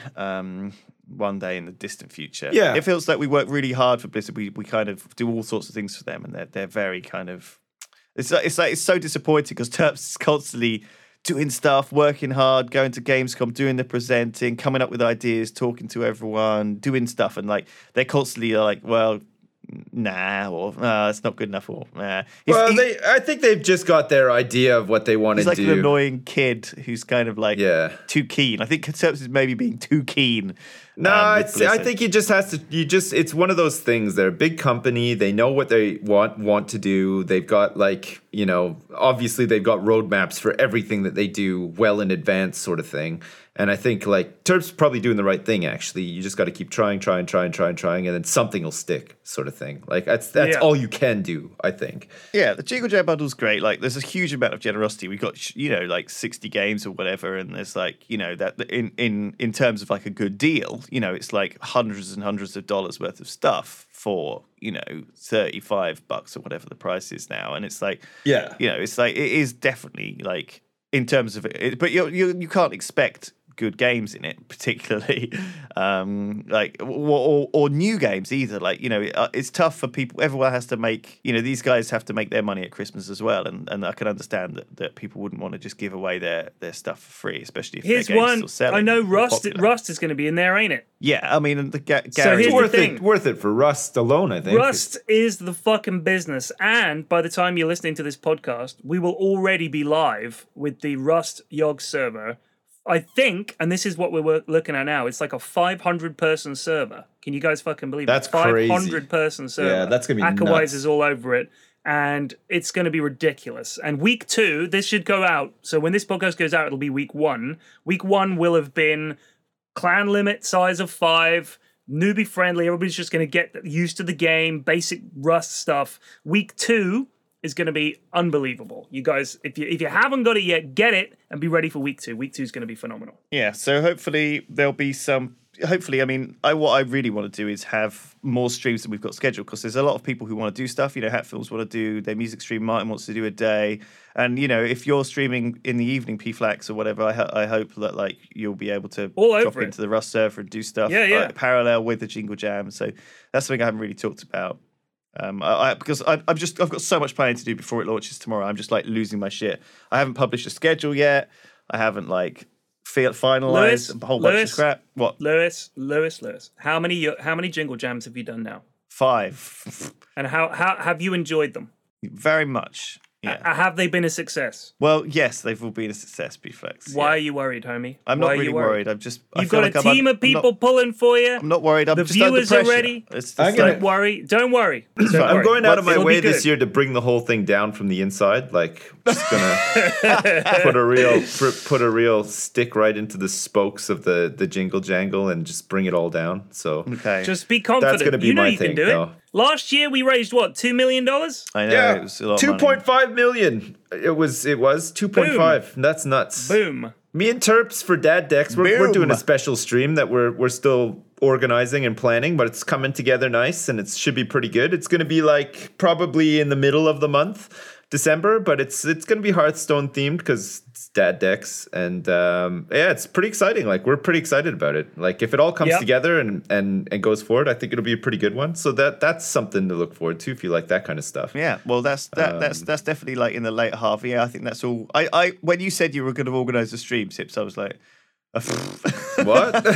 Speaker 5: One day in the distant future.
Speaker 4: Yeah.
Speaker 5: It feels like we work really hard for Blizzard. We kind of do all sorts of things for them, and they're very kind of. It's so disappointing because Terps is constantly doing stuff, working hard, going to Gamescom, doing the presenting, coming up with ideas, talking to everyone, doing stuff, and they're constantly like, well, nah, or it's not good enough, or nah.
Speaker 4: I think they've just got their idea of what they want to do.
Speaker 5: He's like an annoying kid who's kind of too keen. I think Terps is maybe being too keen.
Speaker 4: No, I think he just has to. It's one of those things. They're a big company. They know what they want to do. They've got obviously they've got roadmaps for everything that they do well in advance, sort of thing. And I think Terps probably doing the right thing. Actually, you just got to keep trying, and then something will stick, sort of thing. That's all you can do, I think.
Speaker 5: Yeah, the Jingle Jam bundle's great. There's a huge amount of generosity. We've got 60 games or whatever, and there's that in terms of a good deal. It's hundreds and hundreds of dollars worth of stuff for $35 or whatever the price is now, and it's it is definitely in terms of it, but you can't expect good games in it, particularly or new games either. It's tough for people. Everyone has to make, these guys have to make their money at Christmas as well, and I can understand that people wouldn't want to just give away their stuff for free, especially if
Speaker 3: here's
Speaker 5: their game's
Speaker 3: one.
Speaker 5: still selling.
Speaker 3: I know Rust is going to be in there, ain't it?
Speaker 5: Yeah, I mean, Gary,
Speaker 3: so here's
Speaker 4: worth
Speaker 3: the thing.
Speaker 4: It. Worth it for Rust alone, I think.
Speaker 3: Rust is the fucking business, and by the time you're listening to this podcast, we will already be live with the Rust Yogg server. I think, and this is what we're looking at now, it's like a 500-person server. Can you guys fucking believe
Speaker 4: that's
Speaker 3: it?
Speaker 4: Crazy.
Speaker 3: 500-person server.
Speaker 4: Yeah, that's going to be
Speaker 3: Akawise
Speaker 4: nuts.
Speaker 3: is all over it, and it's going to be ridiculous. And week 2, this should go out. So when this podcast goes out, it'll be week 1. Week 1 will have been clan limit size of 5, newbie friendly. Everybody's just going to get used to the game, basic Rust stuff. Week 2 is going to be unbelievable. You guys, if you haven't got it yet, get it and be ready for week 2. Week 2 is going to be phenomenal.
Speaker 5: Yeah, so hopefully there'll be some. Hopefully, I mean, what I really want to do is have more streams than we've got scheduled, because there's a lot of people who want to do stuff. You know, Hat Films want to do their music stream. Martin wants to do a day, and you know, if you're streaming in the evening, PFlax or whatever, I hope that like you'll be able to drop into the Rust server and do stuff parallel with the Jingle Jam. So that's something I haven't really talked about. Because I've got so much planning to do before it launches tomorrow. I'm just like losing my shit. I haven't published a schedule yet. I haven't like finalized a whole bunch of crap. What?
Speaker 3: Lewis. How many Jingle Jams have you done now?
Speaker 5: 5.
Speaker 3: And how have you enjoyed them?
Speaker 5: Very much. Yeah.
Speaker 3: Have they been a success?
Speaker 5: Well, yes, they've all been a success, PFlax.
Speaker 3: Why are you worried, homie?
Speaker 5: I'm not really worried.
Speaker 3: You've got a team of people pulling for you.
Speaker 5: I'm not worried.
Speaker 3: The viewers are ready. Don't worry. Don't worry.
Speaker 4: I'm going out of my way this year to bring the whole thing down from the inside. Like, just gonna put a real stick right into the spokes of the jingle jangle and just bring it all down. So
Speaker 3: just be confident.
Speaker 4: That's gonna be my
Speaker 3: you
Speaker 4: thing.
Speaker 3: Can do it. Last year we raised what, $2 million?
Speaker 5: I know, it was a lot of money.
Speaker 4: 2.5 million. It was 2.5. That's nuts.
Speaker 3: Boom.
Speaker 4: Me and Terps for Dad Decks, we're doing a special stream that we're still organizing and planning, but it's coming together nice and it should be pretty good. It's going to be like probably in the middle of the month, December, but it's going to be Hearthstone themed because it's Dad Decks, and it's pretty exciting. Like, we're pretty excited about it. Like, if it all comes together and goes forward, I think it'll be a pretty good one. So that's something to look forward to if you like that kind of stuff.
Speaker 5: Yeah, well, that's definitely like in the later half. Yeah, I think that's all. I when you said you were going to organise the stream, Sips, I was like,
Speaker 4: what?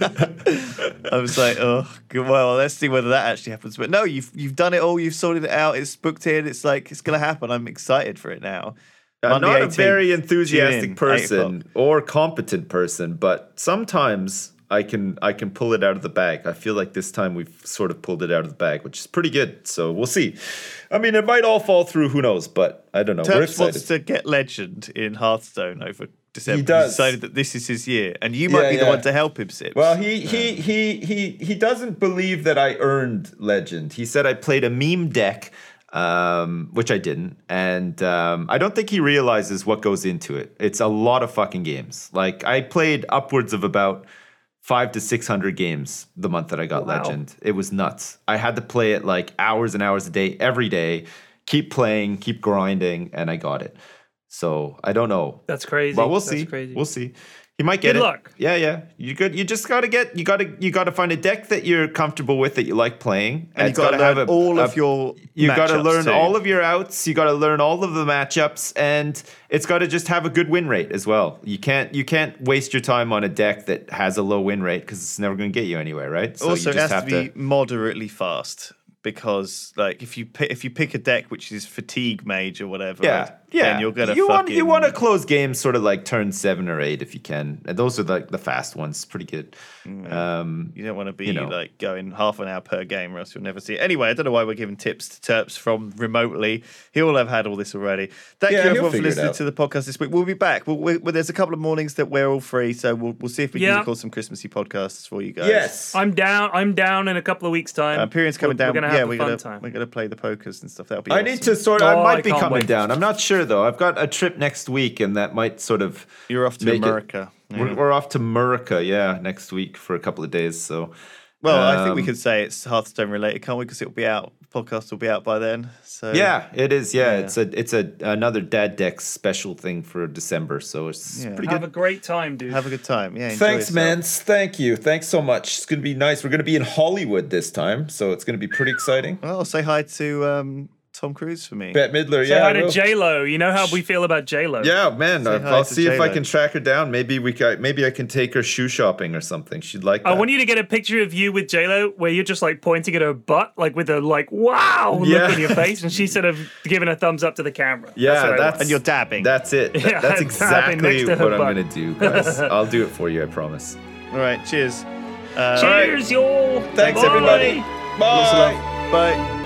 Speaker 5: I was like, oh, well, let's see whether that actually happens. But no, you've done it all. You've sorted it out. It's booked in. It's like it's going to happen. I'm excited for it now.
Speaker 4: I'm not a very enthusiastic person or competent person, but sometimes I can pull it out of the bag. I feel like this time we've sort of pulled it out of the bag, which is pretty good. So we'll see. I mean, it might all fall through. Who knows? But I don't know. We're excited.
Speaker 5: Wants to get Legend in Hearthstone over December.
Speaker 4: He does.
Speaker 5: He decided that this is his year, and you might be the one to help him, Sips.
Speaker 4: Well, he doesn't believe that I earned Legend. He said I played a meme deck, which I didn't, and I don't think he realizes what goes into it. It's a lot of fucking games. Like, I played upwards of about 500 to 600 games the month that I got Legend. It was nuts. I had to play it like hours and hours a day, every day. Keep playing, keep grinding, and I got it. So I don't know.
Speaker 3: That's crazy.
Speaker 4: But we'll see. Crazy. We'll see. He might get
Speaker 3: Good luck.
Speaker 4: Yeah. You just gotta find a deck that you're comfortable with, that you like playing,
Speaker 5: and you gotta have all of your.
Speaker 4: You gotta learn all of your outs. You gotta learn all of the matchups, and it's gotta just have a good win rate as well. You can't waste your time on a deck that has a low win rate because it's never going to get you anywhere, right? So
Speaker 5: also,
Speaker 4: you just
Speaker 5: it has to be moderately fast. Because like if you pick a deck which is fatigue mage or whatever, then you're gonna you
Speaker 4: want to close games sort of like turn 7 or 8 if you can. And those are like the fast ones, pretty good.
Speaker 5: You don't want to be like going half an hour per game, or else you'll never see it. Anyway, I don't know why we're giving tips to Terps from remotely. He'll have had all this already. Thank you everyone for listening to the podcast this week. We'll be back. There's a couple of mornings that we're all free, so we'll see if we can record some Christmassy podcasts for you guys.
Speaker 4: Yes,
Speaker 3: I'm down in a couple of weeks' time.
Speaker 5: Pyrian's coming down. We're gonna play the pokers and stuff. That'll be.
Speaker 4: I need to I might be coming down. I'm not sure though. I've got a trip next week, and that might sort of.
Speaker 5: You're off to America.
Speaker 4: We're off to America, next week for a couple of days. So.
Speaker 5: Well, I think we could say it's Hearthstone related, can't we? Because it'll be out. The podcast will be out by then. So
Speaker 4: yeah, it is. Yeah, it's another Dad Decks special thing for December. So it's pretty good.
Speaker 3: Have a great time, dude.
Speaker 5: Have a good time. Yeah.
Speaker 4: Thanks, man. Thank you. Thanks so much. It's gonna be nice. We're gonna be in Hollywood this time, so it's gonna be pretty exciting.
Speaker 5: Well, say hi to Tom Cruise for me.
Speaker 4: Bette Midler,
Speaker 3: Say hi to J-Lo. You know how we feel about J-Lo.
Speaker 4: Yeah, man. I'll see if I can track her down. Maybe I can take her shoe shopping or something. She'd like that.
Speaker 3: I want you to get a picture of you with J-Lo where you're just like pointing at her butt, like with a wow look on your face, and she's sort of giving a thumbs up to the camera.
Speaker 4: Yeah,
Speaker 5: and you're dabbing.
Speaker 4: That's it. That's exactly what I'm going to do, guys. I'll do it for you, I promise.
Speaker 5: All right, cheers.
Speaker 3: Cheers, y'all.
Speaker 4: Thanks, everybody. Bye.
Speaker 5: Bye.